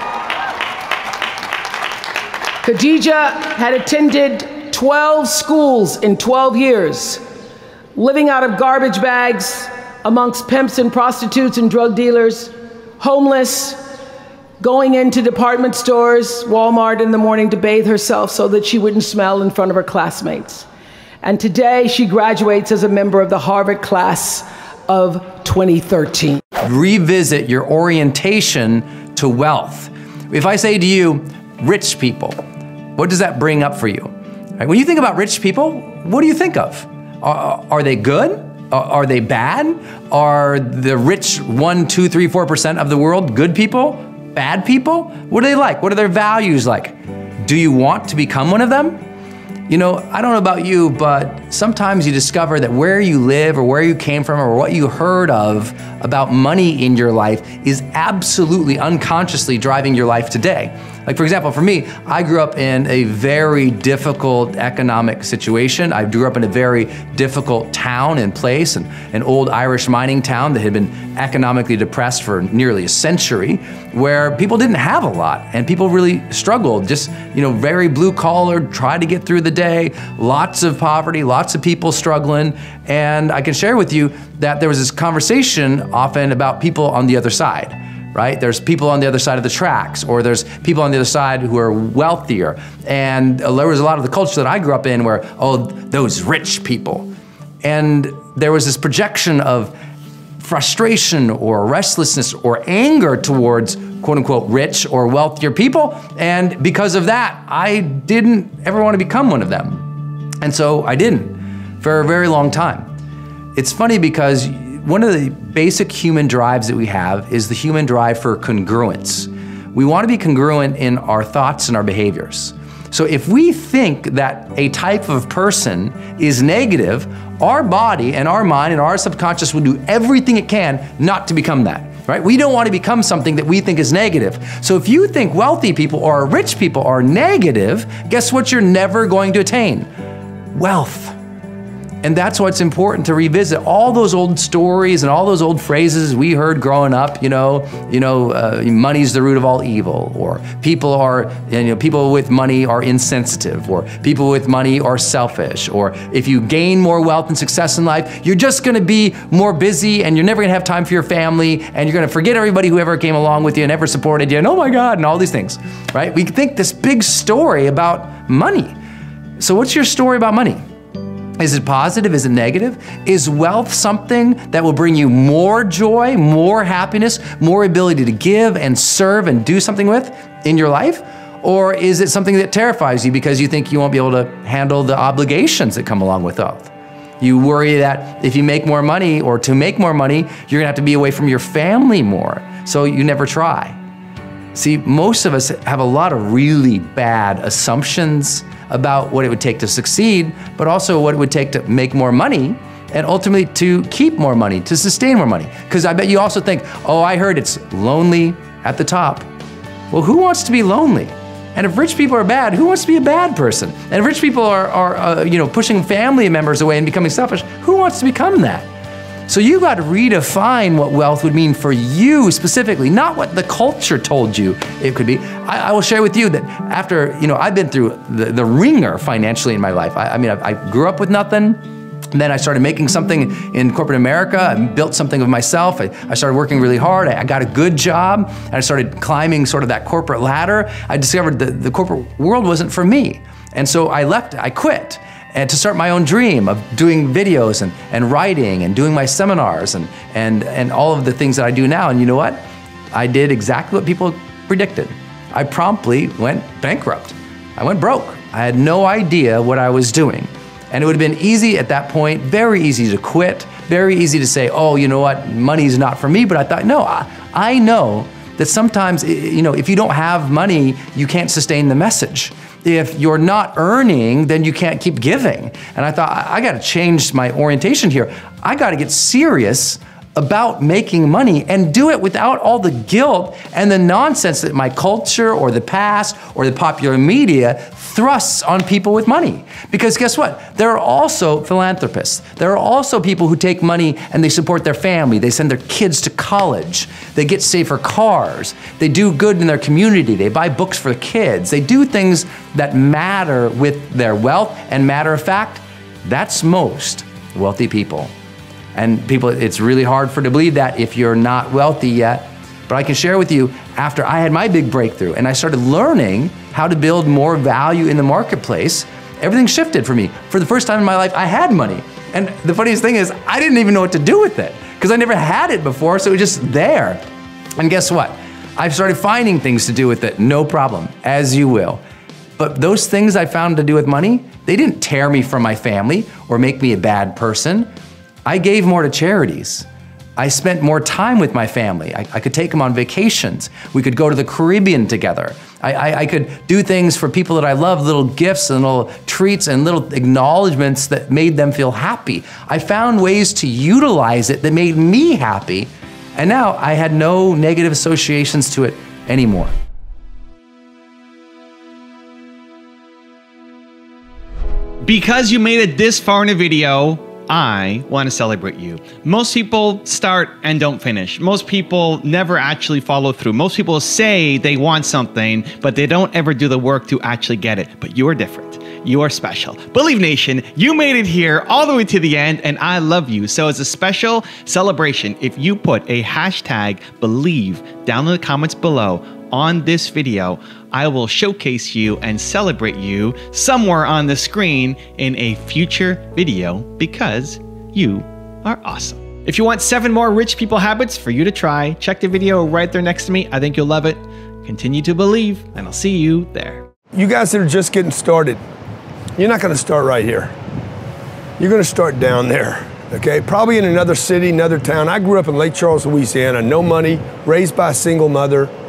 Khadijah had attended 12 schools in 12 years, living out of garbage bags amongst pimps and prostitutes and drug dealers, homeless, going into department stores, Walmart in the morning to bathe herself so that she wouldn't smell in front of her classmates. And today she graduates as a member of the Harvard class of 2013. Revisit your orientation to wealth. If I say to you, rich people, what does that bring up for you? Right? When you think about rich people, what do you think of? Are they good? Are they bad? Are the rich 1%, 2%, 3%, 4% of the world good people? Bad people? What are they like? What are their values like? Do you want to become one of them? You know, I don't know about you, but sometimes you discover that where you live or where you came from or what you heard of about money in your life is absolutely unconsciously driving your life today. Like, for example, for me, I grew up in a very difficult economic situation. I grew up in a very difficult town and place, an old Irish mining town that had been economically depressed for nearly a century, where people didn't have a lot and people really struggled, just, you know, very blue collar, tried to get through the day, lots of poverty, lots of people struggling. And I can share with you that there was this conversation often about people on the other side. Right? There's people on the other side of the tracks, or there's people on the other side who are wealthier. And there was a lot of the culture that I grew up in where, oh, those rich people. And there was this projection of frustration or restlessness or anger towards quote unquote rich or wealthier people. And because of that, I didn't ever want to become one of them. And so I didn't for a very long time. It's funny because one of the basic human drives that we have is the human drive for congruence. We want to be congruent in our thoughts and our behaviors. So if we think that a type of person is negative, our body and our mind and our subconscious will do everything it can not to become that, right? We don't want to become something that we think is negative. So if you think wealthy people or rich people are negative, guess what you're never going to attain? Wealth. And that's why it's important to revisit all those old stories and all those old phrases we heard growing up. Money's the root of all evil, or people with money are insensitive, or people with money are selfish, or if you gain more wealth and success in life, you're just going to be more busy and you're never going to have time for your family, and you're going to forget everybody who ever came along with you and ever supported you, and oh my God, and all these things, right? We think this big story about money. So what's your story about money? Is it positive? Is it negative? Is wealth something that will bring you more joy, more happiness, more ability to give and serve and do something with in your life? Or is it something that terrifies you because you think you won't be able to handle the obligations that come along with wealth? You worry that if you make more money, or to make more money, you're gonna have to be away from your family more, so you never try. See, most of us have a lot of really bad assumptions about what it would take to succeed, but also what it would take to make more money and ultimately to keep more money, to sustain more money. Because I bet you also think, oh, I heard it's lonely at the top. Well, who wants to be lonely? And if rich people are bad, who wants to be a bad person? And if rich people are pushing family members away and becoming selfish, who wants to become that? So you got to redefine what wealth would mean for you specifically, not what the culture told you it could be. I will share with you that after, I've been through the ringer financially in my life. I grew up with nothing. And then I started making something in corporate America. I built something of myself. I started working really hard. I got a good job. And I started climbing sort of that corporate ladder. I discovered that the corporate world wasn't for me. And so I left, I quit. And to start my own dream of doing videos and writing and doing my seminars and all of the things that I do now. And you know what? I did exactly what people predicted. I promptly went bankrupt. I went broke. I had no idea what I was doing. And it would have been easy at that point, very easy to quit, very easy to say, oh, you know what, money's not for me. But I thought, no, I know that sometimes, if you don't have money, you can't sustain the message. If you're not earning, then you can't keep giving. And I thought, I got to change my orientation here. I got to get serious about making money and do it without all the guilt and the nonsense that my culture or the past or the popular media thrusts on people with money. Because guess what? There are also philanthropists. There are also people who take money and they support their family. They send their kids to college. They get safer cars. They do good in their community. They buy books for kids. They do things that matter with their wealth. And matter of fact, that's most wealthy people. And people, it's really hard to believe that if you're not wealthy yet. But I can share with you, after I had my big breakthrough and I started learning how to build more value in the marketplace, everything shifted for me. For the first time in my life, I had money. And the funniest thing is, I didn't even know what to do with it because I never had it before, so it was just there. And guess what? I've started finding things to do with it, no problem, as you will. But those things I found to do with money, they didn't tear me from my family or make me a bad person. I gave more to charities. I spent more time with my family. I could take them on vacations. We could go to the Caribbean together. I could do things for people that I love, little gifts and little treats and little acknowledgements that made them feel happy. I found ways to utilize it that made me happy. And now I had no negative associations to it anymore. Because you made it this far in a video, I want to celebrate you. Most people start and don't finish. Most people never actually follow through. Most people say they want something, but they don't ever do the work to actually get it. But you are different. You are special. Believe Nation, you made it here all the way to the end, and I love you. So as a special celebration, if you put a hashtag Believe down in the comments below on this video, I will showcase you and celebrate you somewhere on the screen in a future video because you are awesome. If you want 7 more rich people habits for you to try, check the video right there next to me. I think you'll love it. Continue to believe, and I'll see you there. You guys that are just getting started, you're not going to start right here. You're going to start down there, okay? Probably in another city, another town. I grew up in Lake Charles, Louisiana, no money, raised by a single mother.